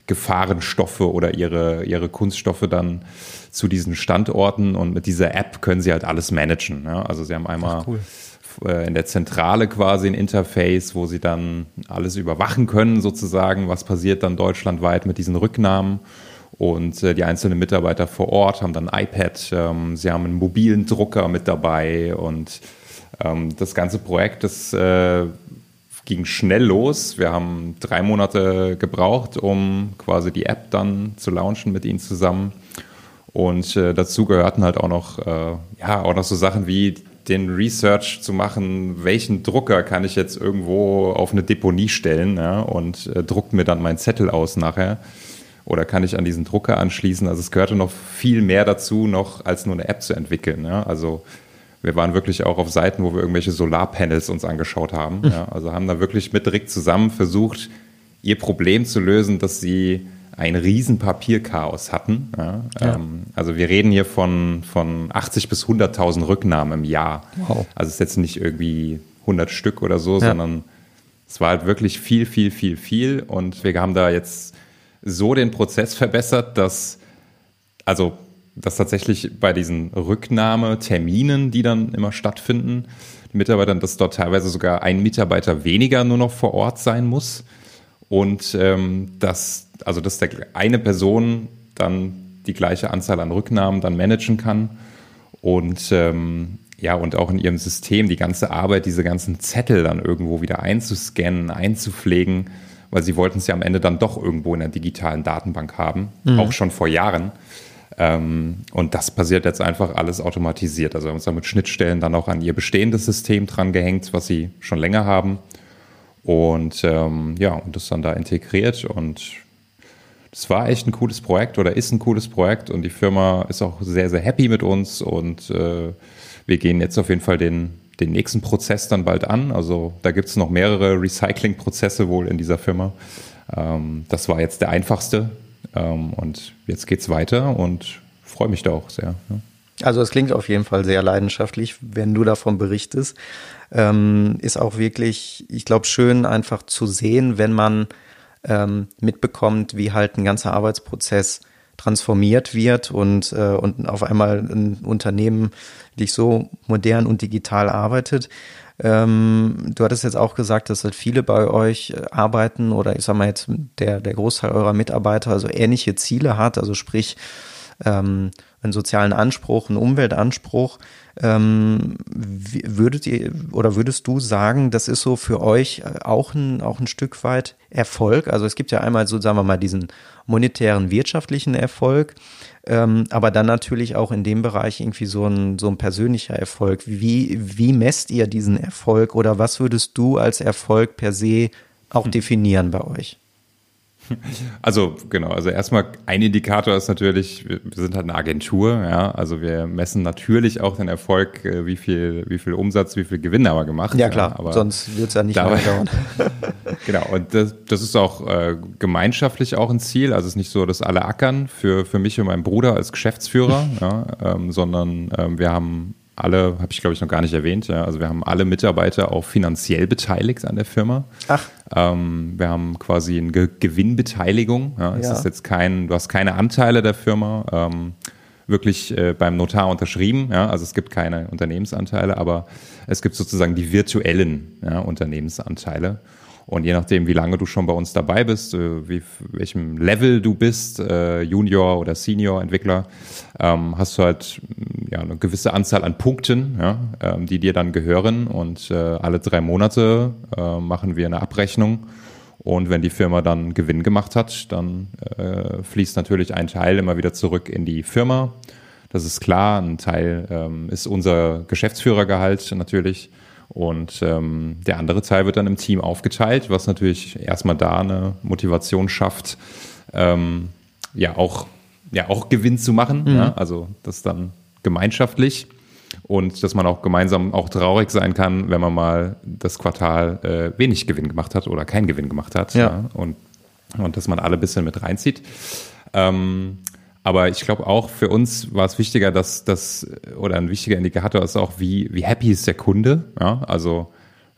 Gefahrenstoffe oder ihre, ihre Kunststoffe dann zu diesen Standorten, und mit dieser App können sie halt alles managen. Ja? Also sie haben einmal Ach, cool. in der Zentrale quasi ein Interface, wo sie dann alles überwachen können sozusagen, was passiert dann deutschlandweit mit diesen Rücknahmen. Und äh, die einzelnen Mitarbeiter vor Ort haben dann ein iPad, ähm, sie haben einen mobilen Drucker mit dabei, und ähm, das ganze Projekt, das äh, ging schnell los. Wir haben drei Monate gebraucht, um quasi die App dann zu launchen mit ihnen zusammen. Und äh, dazu gehörten halt auch noch, äh, ja, auch noch so Sachen wie den Research zu machen, welchen Drucker kann ich jetzt irgendwo auf eine Deponie stellen, ja, und äh, druckt mir dann meinen Zettel aus nachher. Oder kann ich an diesen Drucker anschließen? Also es gehörte noch viel mehr dazu, noch als nur eine App zu entwickeln. Ja? Also wir waren wirklich auch auf Seiten, wo wir irgendwelche Solarpanels uns angeschaut haben. Mhm. Ja? Also haben da wirklich mit Rick zusammen versucht, ihr Problem zu lösen, dass sie ein riesen Papierchaos hatten. Ja? Ja. Ähm, also wir reden hier von, von achtzig bis hunderttausend Rücknahmen im Jahr. Wow. Also es ist jetzt nicht irgendwie hundert Stück oder so, ja. sondern es war halt wirklich viel, viel, viel, viel. Und wir haben da jetzt so den Prozess verbessert, dass also dass tatsächlich bei diesen Rücknahmeterminen, die dann immer stattfinden, die Mitarbeiter, dass dort teilweise sogar ein Mitarbeiter weniger nur noch vor Ort sein muss, und ähm, dass also dass der eine Person dann die gleiche Anzahl an Rücknahmen dann managen kann, und ähm, ja, und auch in ihrem System die ganze Arbeit, diese ganzen Zettel dann irgendwo wieder einzuscannen, einzupflegen, weil sie wollten es ja am Ende dann doch irgendwo in einer digitalen Datenbank haben, mhm. auch schon vor Jahren. Ähm, und das passiert jetzt einfach alles automatisiert. Also wir haben uns da mit Schnittstellen dann auch an ihr bestehendes System dran gehängt, was sie schon länger haben. Und ähm, ja, und das dann da integriert. Und das war echt ein cooles Projekt oder ist ein cooles Projekt. Und die Firma ist auch sehr, sehr happy mit uns. Und äh, wir gehen jetzt auf jeden Fall den den nächsten Prozess dann bald an. Also da gibt es noch mehrere Recycling-Prozesse wohl in dieser Firma. Ähm, das war jetzt der einfachste. Ähm, und jetzt geht's weiter, und freue mich da auch sehr. Ja. Also es klingt auf jeden Fall sehr leidenschaftlich, wenn du davon berichtest. Ähm, ist auch wirklich, ich glaube, schön einfach zu sehen, wenn man ähm, mitbekommt, wie halt ein ganzer Arbeitsprozess transformiert wird und, äh, und auf einmal ein Unternehmen wirklich so modern und digital arbeitet. Ähm, du hattest jetzt auch gesagt, dass halt viele bei euch arbeiten, oder ich sag mal jetzt der, der Großteil eurer Mitarbeiter also ähnliche Ziele hat, also sprich ähm, einen sozialen Anspruch, einen Umweltanspruch. Ähm, würdet ihr oder würdest du sagen, das ist so für euch auch ein, auch ein Stück weit Erfolg? Also es gibt ja einmal so, sagen wir mal, diesen monetären, wirtschaftlichen Erfolg, ähm, aber dann natürlich auch in dem Bereich irgendwie so ein, so ein persönlicher Erfolg. Wie, wie messt ihr diesen Erfolg, oder was würdest du als Erfolg per se auch definieren bei euch? Also genau, also erstmal ein Indikator ist natürlich, wir sind halt eine Agentur, ja, also wir messen natürlich auch den Erfolg, wie viel, wie viel Umsatz, wie viel Gewinn haben wir gemacht. Ja klar, ja, aber sonst wird es ja nicht dabei dauern. Genau, und das, das ist auch äh, gemeinschaftlich auch ein Ziel, also es ist nicht so, dass alle ackern für, für mich und meinen Bruder als Geschäftsführer, ja, ähm, sondern ähm, wir haben alle, habe ich glaube ich noch gar nicht erwähnt, ja, also wir haben alle Mitarbeiter auch finanziell beteiligt an der Firma. Ach. Ähm, wir haben quasi eine Ge- Gewinnbeteiligung. Ja. Es Ja. ist jetzt kein, du hast keine Anteile der Firma, ähm, wirklich äh, beim Notar unterschrieben. Ja. Also es gibt keine Unternehmensanteile, aber es gibt sozusagen die virtuellen, ja, Unternehmensanteile. Und je nachdem, wie lange du schon bei uns dabei bist, äh, wie, welchem Level du bist, äh, Junior oder Senior Entwickler, ähm, hast du halt ja, eine gewisse Anzahl an Punkten, ja, ähm, die dir dann gehören. Und äh, alle drei Monate äh, machen wir eine Abrechnung. Und wenn die Firma dann Gewinn gemacht hat, dann äh, fließt natürlich ein Teil immer wieder zurück in die Firma. Das ist klar. Ein Teil ähm, ist unser Geschäftsführergehalt natürlich. Und ähm, der andere Teil wird dann im Team aufgeteilt, was natürlich erstmal da eine Motivation schafft, ähm, ja auch ja auch Gewinn zu machen. Mhm. Ja? Also das dann gemeinschaftlich, und dass man auch gemeinsam auch traurig sein kann, wenn man mal das Quartal äh, wenig Gewinn gemacht hat oder keinen Gewinn gemacht hat. Ja. Ja? Und, und dass man alle ein bisschen mit reinzieht. Ähm, Aber ich glaube auch, für uns war es wichtiger, dass das, oder ein wichtiger Indikator ist auch, wie, wie happy ist der Kunde. Ja? Also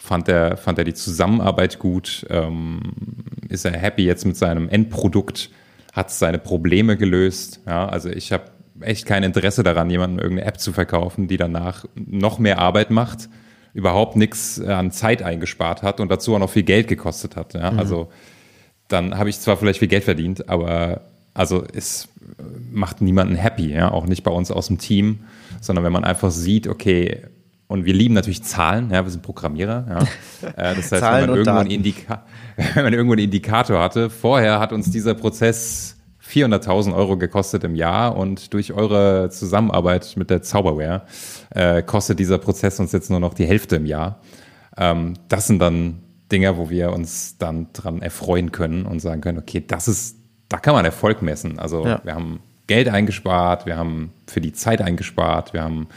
fand er, fand er die Zusammenarbeit gut, ähm, ist er happy jetzt mit seinem Endprodukt, hat seine Probleme gelöst. Ja, also ich habe echt kein Interesse daran, jemandem irgendeine App zu verkaufen, die danach noch mehr Arbeit macht, überhaupt nichts an Zeit eingespart hat und dazu auch noch viel Geld gekostet hat. Ja, mhm. Also dann habe ich zwar vielleicht viel Geld verdient, aber also es macht niemanden happy, ja, auch nicht bei uns aus dem Team, sondern wenn man einfach sieht, okay, und wir lieben natürlich Zahlen, ja, wir sind Programmierer, ja. Das heißt, wenn man, irgendwo einen Indika- wenn man irgendwo einen Indikator hatte, vorher hat uns dieser Prozess vierhunderttausend Euro gekostet im Jahr und durch eure Zusammenarbeit mit der Zauberware äh, kostet dieser Prozess uns jetzt nur noch die Hälfte im Jahr. Ähm, das sind dann Dinge, wo wir uns dann dran erfreuen können und sagen können, okay, das ist, da kann man Erfolg messen. Also ja. Wir haben Geld eingespart, wir haben für die Zeit eingespart, wir haben,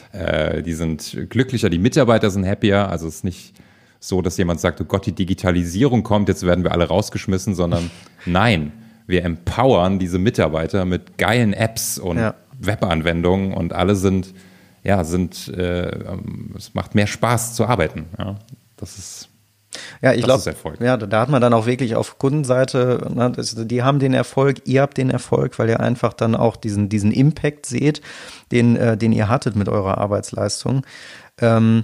äh, die sind glücklicher, die Mitarbeiter sind happier. Also es ist nicht so, dass jemand sagt, oh Gott, die Digitalisierung kommt, jetzt werden wir alle rausgeschmissen, sondern nein, wir empowern diese Mitarbeiter mit geilen Apps und ja. Webanwendungen und alle sind, ja, sind, äh, es macht mehr Spaß zu arbeiten. Ja, das ist Ja, ich glaube, ja, da hat man dann auch wirklich auf Kundenseite, ne, das, die haben den Erfolg, ihr habt den Erfolg, weil ihr einfach dann auch diesen diesen Impact seht, den äh, den ihr hattet mit eurer Arbeitsleistung. Ähm,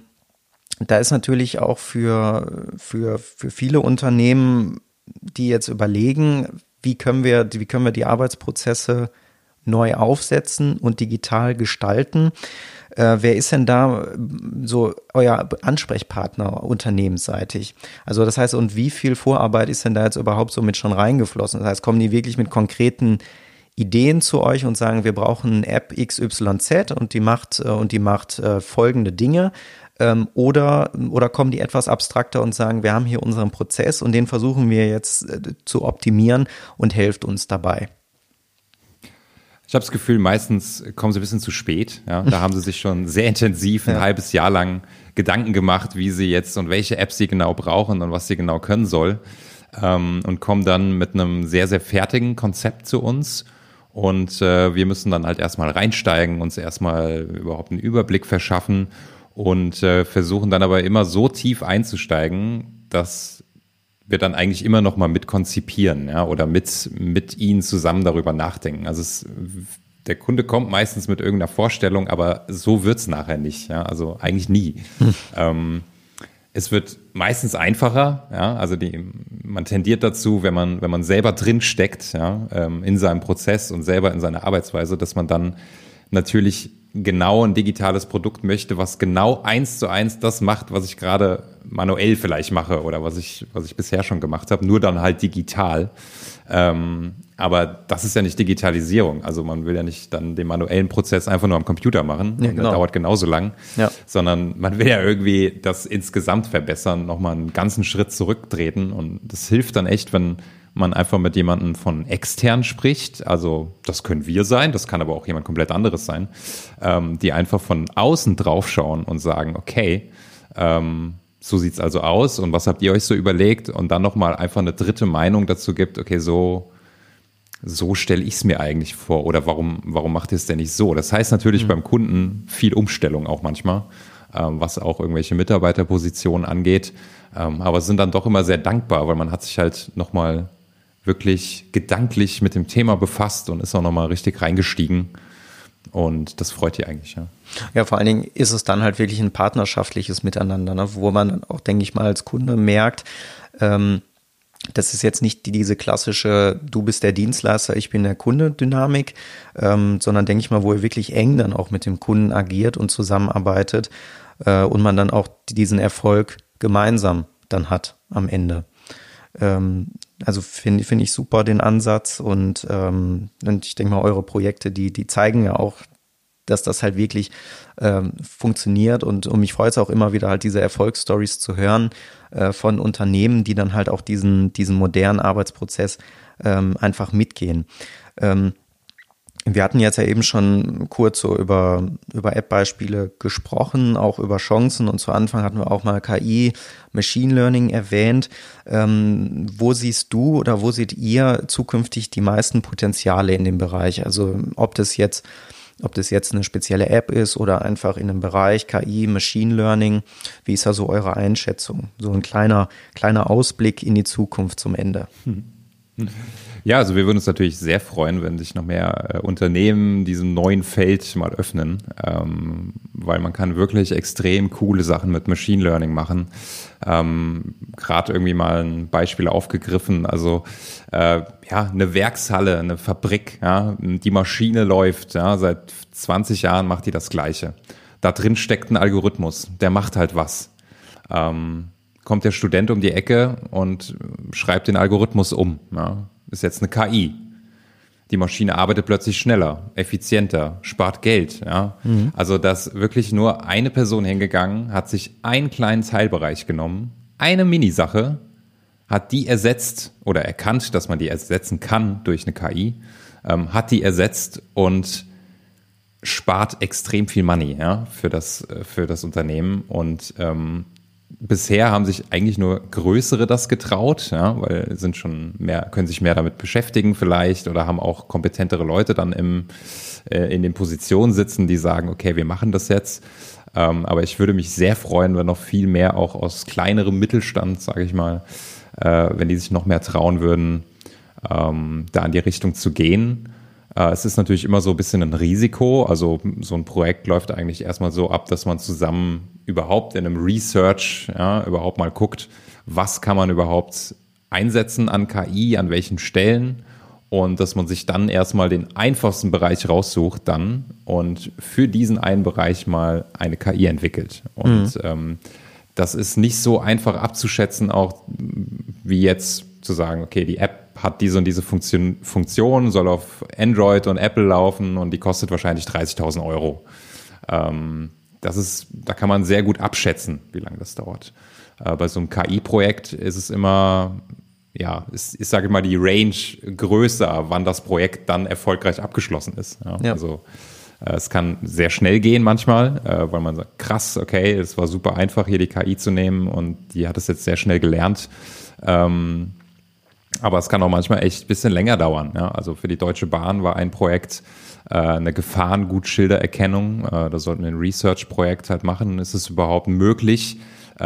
da ist natürlich auch für für für viele Unternehmen, die jetzt überlegen, wie können wir wie können wir die Arbeitsprozesse neu aufsetzen und digital gestalten. Äh, wer ist denn da so euer Ansprechpartner unternehmensseitig? Also das heißt, und wie viel Vorarbeit ist denn da jetzt überhaupt so mit schon reingeflossen? Das heißt, kommen die wirklich mit konkreten Ideen zu euch und sagen, wir brauchen eine App X Y Z und die macht äh, und die macht äh, folgende Dinge? Ähm, oder, oder kommen die etwas abstrakter und sagen, wir haben hier unseren Prozess und den versuchen wir jetzt äh, zu optimieren und helft uns dabei? Ich habe das Gefühl, meistens kommen sie ein bisschen zu spät. Ja? Da haben sie sich schon sehr intensiv ein ja. halbes Jahr lang Gedanken gemacht, wie sie jetzt und welche Apps sie genau brauchen und was sie genau können soll. Ähm, und kommen dann mit einem sehr, sehr fertigen Konzept zu uns. Und äh, wir müssen dann halt erstmal reinsteigen, uns erstmal überhaupt einen Überblick verschaffen und äh, versuchen dann aber immer so tief einzusteigen, dass wir dann eigentlich immer noch mal mit konzipieren, ja, oder mit, mit ihnen zusammen darüber nachdenken. Also es, der Kunde kommt meistens mit irgendeiner Vorstellung, aber so wird's nachher nicht, ja, also eigentlich nie. Hm. Ähm, es wird meistens einfacher, ja, also die, man tendiert dazu, wenn man, wenn man selber drin steckt, ja, ähm, in seinem Prozess und selber in seiner Arbeitsweise, dass man dann natürlich genau ein digitales Produkt möchte, was genau eins zu eins das macht, was ich gerade manuell vielleicht mache oder was ich, was ich bisher schon gemacht habe, nur dann halt digital. Ähm, aber das ist ja nicht Digitalisierung. Also man will ja nicht dann den manuellen Prozess einfach nur am Computer machen. Ja, und genau. Der dauert genauso lang. Ja. Sondern man will ja irgendwie das insgesamt verbessern, nochmal einen ganzen Schritt zurücktreten. Und das hilft dann echt, wenn man einfach mit jemandem von extern spricht, also das können wir sein, das kann aber auch jemand komplett anderes sein, ähm, die einfach von außen draufschauen und sagen, okay, ähm, so sieht's also aus und was habt ihr euch so überlegt und dann nochmal einfach eine dritte Meinung dazu gibt, okay, so so stelle ich es mir eigentlich vor oder warum warum macht ihr es denn nicht so? Das heißt natürlich mhm. beim Kunden viel Umstellung auch manchmal, ähm, was auch irgendwelche Mitarbeiterpositionen angeht, ähm, aber sind dann doch immer sehr dankbar, weil man hat sich halt nochmal wirklich gedanklich mit dem Thema befasst und ist auch nochmal richtig reingestiegen. Und das freut die eigentlich, ja. Ja, vor allen Dingen ist es dann halt wirklich ein partnerschaftliches Miteinander, ne? Wo man dann auch, denke ich mal, als Kunde merkt, ähm, das ist jetzt nicht die, diese klassische, du bist der Dienstleister, ich bin der Kunde-Dynamik, ähm, sondern denke ich mal, wo ihr wirklich eng dann auch mit dem Kunden agiert und zusammenarbeitet äh, und man dann auch diesen Erfolg gemeinsam dann hat am Ende. Ähm, Also finde finde ich super den Ansatz und, ähm, und ich denke mal, eure Projekte, die die zeigen ja auch, dass das halt wirklich ähm, funktioniert und, und mich freut es auch immer wieder halt diese Erfolgsstories zu hören äh, von Unternehmen, die dann halt auch diesen diesen modernen Arbeitsprozess ähm, einfach mitgehen. Ähm, Wir hatten jetzt ja eben schon kurz so über, über App-Beispiele gesprochen, auch über Chancen und zu Anfang hatten wir auch mal K I, Machine Learning erwähnt. Ähm, wo siehst du oder wo seht ihr zukünftig die meisten Potenziale in dem Bereich? Also ob das jetzt ob das jetzt eine spezielle App ist oder einfach in einem Bereich K I, Machine Learning. Wie ist da so eure Einschätzung? So ein kleiner, kleiner Ausblick in die Zukunft zum Ende. Hm. Ja, also wir würden uns natürlich sehr freuen, wenn sich noch mehr äh, Unternehmen diesem neuen Feld mal öffnen, ähm, weil man kann wirklich extrem coole Sachen mit Machine Learning machen. Ähm, Gerade irgendwie mal ein Beispiel aufgegriffen, also äh, ja, eine Werkshalle, eine Fabrik, ja, die Maschine läuft, ja, seit zwanzig Jahren macht die das Gleiche. Da drin steckt ein Algorithmus, der macht halt was. Ähm, kommt der Student um die Ecke und schreibt den Algorithmus um, ja. Ist jetzt eine K I. Die Maschine arbeitet plötzlich schneller, effizienter, spart Geld. Ja? Mhm. Also dass wirklich nur eine Person hingegangen, hat sich einen kleinen Teilbereich genommen, eine Minisache, hat die ersetzt oder erkannt, dass man die ersetzen kann durch eine K I, ähm, hat die ersetzt und spart extrem viel Money, ja, für das, für das Unternehmen. Und ähm, bisher haben sich eigentlich nur Größere das getraut, ja, weil sind schon mehr, können sich mehr damit beschäftigen vielleicht oder haben auch kompetentere Leute dann im, äh, in den Positionen sitzen, die sagen, okay, wir machen das jetzt. Ähm, aber ich würde mich sehr freuen, wenn noch viel mehr auch aus kleinerem Mittelstand, sage ich mal, äh, wenn die sich noch mehr trauen würden, ähm, da in die Richtung zu gehen. Äh, es ist natürlich immer so ein bisschen ein Risiko. Also so ein Projekt läuft eigentlich erstmal so ab, dass man zusammen überhaupt in einem Research ja, überhaupt mal guckt, was kann man überhaupt einsetzen an K I, an welchen Stellen und dass man sich dann erstmal den einfachsten Bereich raussucht dann und für diesen einen Bereich mal eine K I entwickelt. Und mhm. ähm, das ist nicht so einfach abzuschätzen, auch wie jetzt zu sagen, okay, die App hat diese und diese Funktion, Funktion, soll auf Android und Apple laufen und die kostet wahrscheinlich dreißigtausend Euro. Ähm, Das ist, da kann man sehr gut abschätzen, wie lange das dauert. Äh, bei so einem K I-Projekt ist es immer, ja, ist, ich sage mal, die Range größer, wann das Projekt dann erfolgreich abgeschlossen ist. Ja, ja. Also äh, es kann sehr schnell gehen manchmal, äh, weil man sagt, krass, okay, es war super einfach, hier die K I zu nehmen und die hat es jetzt sehr schnell gelernt. Ähm, aber es kann auch manchmal echt ein bisschen länger dauern. Ja? Also für die Deutsche Bahn war ein Projekt, eine Gefahrengutschildererkennung. Da sollten wir ein Research-Projekt halt machen. Ist es überhaupt möglich,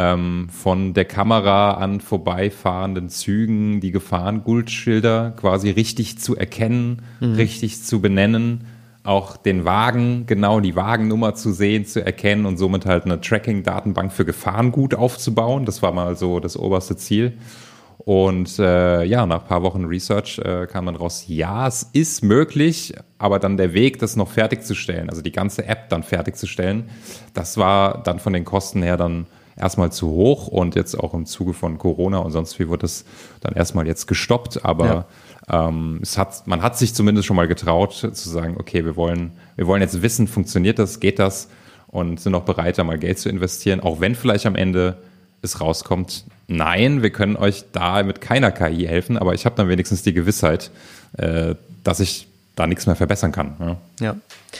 von der Kamera an vorbeifahrenden Zügen die Gefahrengutschilder quasi richtig zu erkennen, mhm. richtig zu benennen, auch den Wagen, genau die Wagennummer zu sehen, zu erkennen und somit halt eine Tracking-Datenbank für Gefahrengut aufzubauen. Das war mal so das oberste Ziel. Und äh, ja, nach ein paar Wochen Research äh, kam dann raus, ja, es ist möglich, aber dann der Weg, das noch fertigzustellen, also die ganze App dann fertigzustellen, das war dann von den Kosten her dann erstmal zu hoch und jetzt auch im Zuge von Corona und sonst wie wird es dann erstmal jetzt gestoppt, aber ja. ähm, es hat, man hat sich zumindest schon mal getraut zu sagen, okay, wir wollen, wir wollen jetzt wissen, funktioniert das, geht das und sind auch bereit, da mal Geld zu investieren, auch wenn vielleicht am Ende es rauskommt, nein, wir können euch da mit keiner K I helfen, aber ich habe dann wenigstens die Gewissheit, äh, dass ich da nichts mehr verbessern kann. Ja. ja.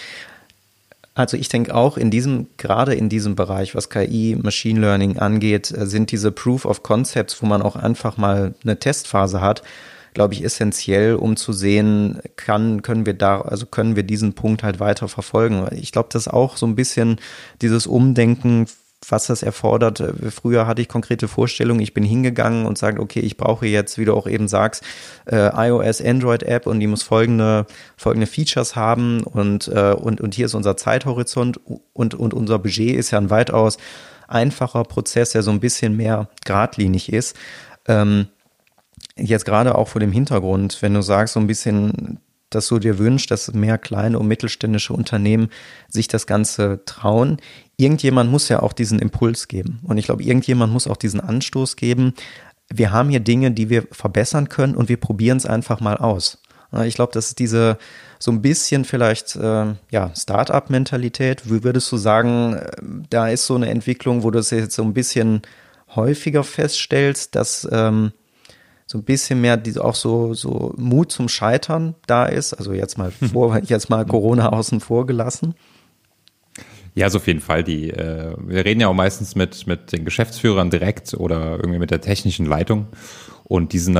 Also ich denke auch in diesem, gerade in diesem Bereich, was K I, Machine Learning angeht, sind diese Proof of Concepts, wo man auch einfach mal eine Testphase hat, glaube ich, essentiell, um zu sehen, kann, können wir da, also können wir diesen Punkt halt weiter verfolgen. Ich glaube, das ist auch so ein bisschen dieses Umdenken, was das erfordert. Früher hatte ich konkrete Vorstellungen, ich bin hingegangen und sage, okay, ich brauche jetzt, wie du auch eben sagst, äh, iOS, Android-App und die muss folgende folgende Features haben und äh, und und hier ist unser Zeithorizont und und unser Budget ist ja ein weitaus einfacher Prozess, der so ein bisschen mehr geradlinig ist. Ähm, jetzt gerade auch vor dem Hintergrund, wenn du sagst, so ein bisschen, dass du dir wünschst, dass mehr kleine und mittelständische Unternehmen sich das Ganze trauen. Irgendjemand muss ja auch diesen Impuls geben. Und ich glaube, irgendjemand muss auch diesen Anstoß geben. Wir haben hier Dinge, die wir verbessern können und wir probieren es einfach mal aus. Ich glaube, das ist diese so ein bisschen vielleicht äh, ja Start-up-Mentalität. Wie würdest du sagen, da ist so eine Entwicklung, wo du es jetzt so ein bisschen häufiger feststellst, dass ähm, so ein bisschen mehr die, auch so, so Mut zum Scheitern da ist. Also jetzt mal vor, jetzt mal Corona außen vor gelassen. Ja, also auf jeden Fall. Die, äh, wir reden ja auch meistens mit, mit den Geschäftsführern direkt oder irgendwie mit der technischen Leitung. Und die sind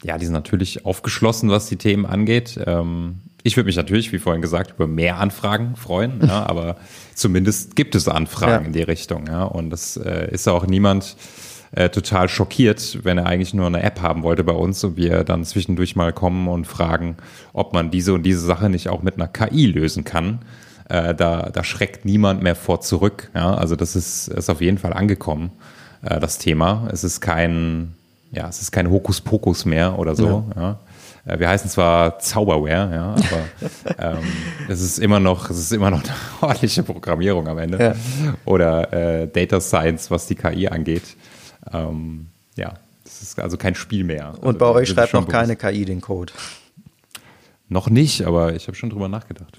ja, die sind natürlich aufgeschlossen, was die Themen angeht. Ähm, ich würde mich natürlich, wie vorhin gesagt, über mehr Anfragen freuen, ja, aber zumindest gibt es Anfragen ja. in die Richtung. Ja, und das äh, ist auch niemand äh, total schockiert, wenn er eigentlich nur eine App haben wollte bei uns und wir dann zwischendurch mal kommen und fragen, ob man diese und diese Sache nicht auch mit einer K I lösen kann. Äh, da, da schreckt niemand mehr vor zurück. Ja, also das ist, ist auf jeden Fall angekommen, äh, das Thema. Es ist kein Ja, es ist kein Hokuspokus mehr oder so. Ja. Ja. Wir heißen zwar Zauberware, ja, aber ähm, es ist immer noch, es ist immer noch eine ordentliche Programmierung am Ende. Ja. Oder äh, Data Science, was die K I angeht. Ähm, ja, es ist also kein Spiel mehr. Und also, bei euch schreibt noch keine K I den Code? Noch nicht, aber ich habe schon drüber nachgedacht.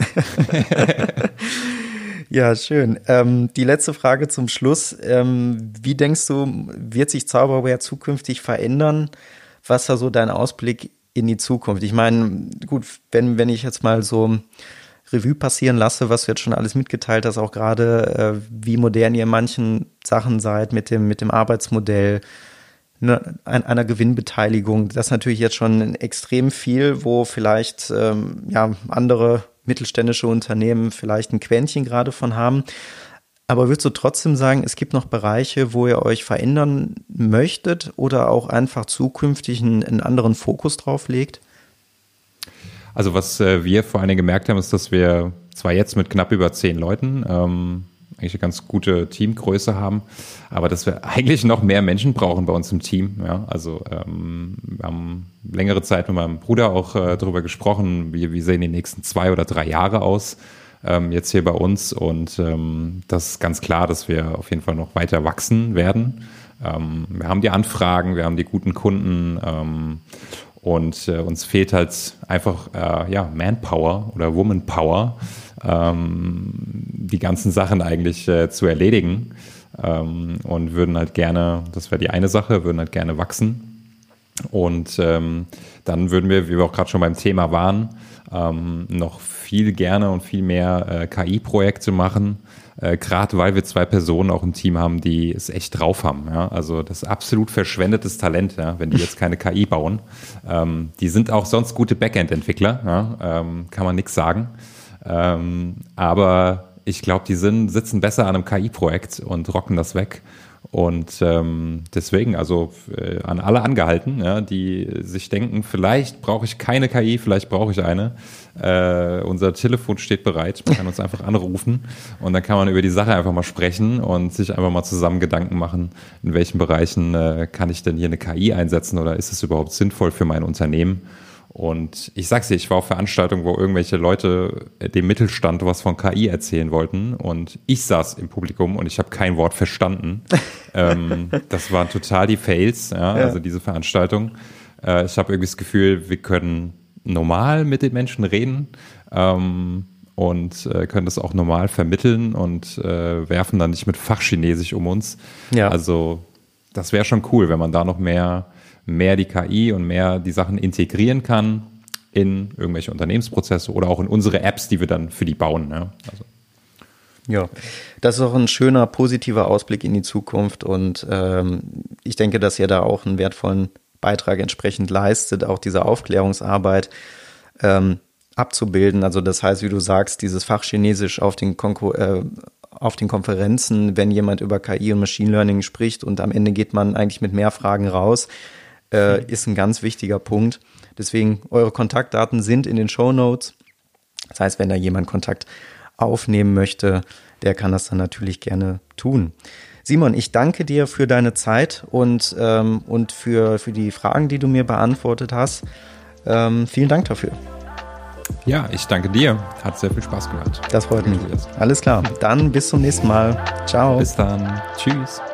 Ja, schön. Ähm, die letzte Frage zum Schluss. Ähm, wie denkst du, wird sich Zauberware zukünftig verändern? Was ist da so dein Ausblick in die Zukunft? Ich meine, gut, wenn, wenn ich jetzt mal so Revue passieren lasse, was du jetzt schon alles mitgeteilt hast, auch gerade, äh, wie modern ihr in manchen Sachen seid mit dem, mit dem Arbeitsmodell, ne, ein, einer Gewinnbeteiligung, das ist natürlich jetzt schon extrem viel, wo vielleicht ähm, ja, andere mittelständische Unternehmen vielleicht ein Quäntchen gerade von haben. Aber würdest du trotzdem sagen, es gibt noch Bereiche, wo ihr euch verändern möchtet oder auch einfach zukünftig einen, einen anderen Fokus drauf legt? Also was äh, wir vor allen Dingen gemerkt haben, ist, dass wir zwar jetzt mit knapp über zehn Leuten ähm, eigentlich eine ganz gute Teamgröße haben, aber dass wir eigentlich noch mehr Menschen brauchen bei uns im Team. Ja? Also ähm, wir haben längere Zeit mit meinem Bruder auch äh, darüber gesprochen, wie, wie sehen die nächsten zwei oder drei Jahre aus ähm, jetzt hier bei uns, und ähm, das ist ganz klar, dass wir auf jeden Fall noch weiter wachsen werden. Ähm, wir haben die Anfragen, wir haben die guten Kunden, ähm, und äh, uns fehlt halt einfach äh, ja, Manpower oder Womanpower, ähm, die ganzen Sachen eigentlich äh, zu erledigen, ähm, und würden halt gerne, das wäre die eine Sache, würden halt gerne wachsen. Und ähm, dann würden wir, wie wir auch gerade schon beim Thema waren, ähm, noch viel gerne und viel mehr äh, K I-Projekte machen, äh, gerade weil wir zwei Personen auch im Team haben, die es echt drauf haben. Ja? Also das ist absolut verschwendetes Talent, ja? Wenn die jetzt keine K I bauen. Ähm, die sind auch sonst gute Backend-Entwickler, ja? ähm, kann man nichts sagen. Ähm, aber ich glaube, die sind, sitzen besser an einem K I-Projekt und rocken das weg. Und ähm, deswegen, also äh, an alle angehalten, ja, die sich denken, vielleicht brauche ich keine K I, vielleicht brauche ich eine. Äh, unser Telefon steht bereit, man kann uns einfach anrufen und dann kann man über die Sache einfach mal sprechen und sich einfach mal zusammen Gedanken machen, in welchen Bereichen äh, kann ich denn hier eine K I einsetzen oder ist es überhaupt sinnvoll für mein Unternehmen? Und ich sag's dir, ich war auf Veranstaltungen, wo irgendwelche Leute dem Mittelstand was von K I erzählen wollten und ich saß im Publikum und ich habe kein Wort verstanden. ähm, das waren total die Fails, ja, ja. Also diese Veranstaltung. Äh, ich habe irgendwie das Gefühl, wir können normal mit den Menschen reden ähm, und äh, können das auch normal vermitteln und äh, werfen dann nicht mit Fachchinesisch um uns. Ja. Also das wäre schon cool, wenn man da noch mehr mehr die K I und mehr die Sachen integrieren kann in irgendwelche Unternehmensprozesse oder auch in unsere Apps, die wir dann für die bauen. Ja, also. Ja, das ist auch ein schöner, positiver Ausblick in die Zukunft und ähm, ich denke, dass ihr da auch einen wertvollen Beitrag entsprechend leistet, auch diese Aufklärungsarbeit ähm, abzubilden. Also das heißt, wie du sagst, dieses Fachchinesisch auf den Konkur- äh, auf den Konferenzen, wenn jemand über K I und Machine Learning spricht und am Ende geht man eigentlich mit mehr Fragen raus, äh, ist ein ganz wichtiger Punkt. Deswegen, eure Kontaktdaten sind in den Shownotes. Das heißt, wenn da jemand Kontakt aufnehmen möchte, der kann das dann natürlich gerne tun. Simon, ich danke dir für deine Zeit und, ähm, und für, für die Fragen, die du mir beantwortet hast. Ähm, vielen Dank dafür. Ja, ich danke dir. Hat sehr viel Spaß gemacht. Das freut mich. Alles klar. Dann bis zum nächsten Mal. Ciao. Bis dann. Tschüss.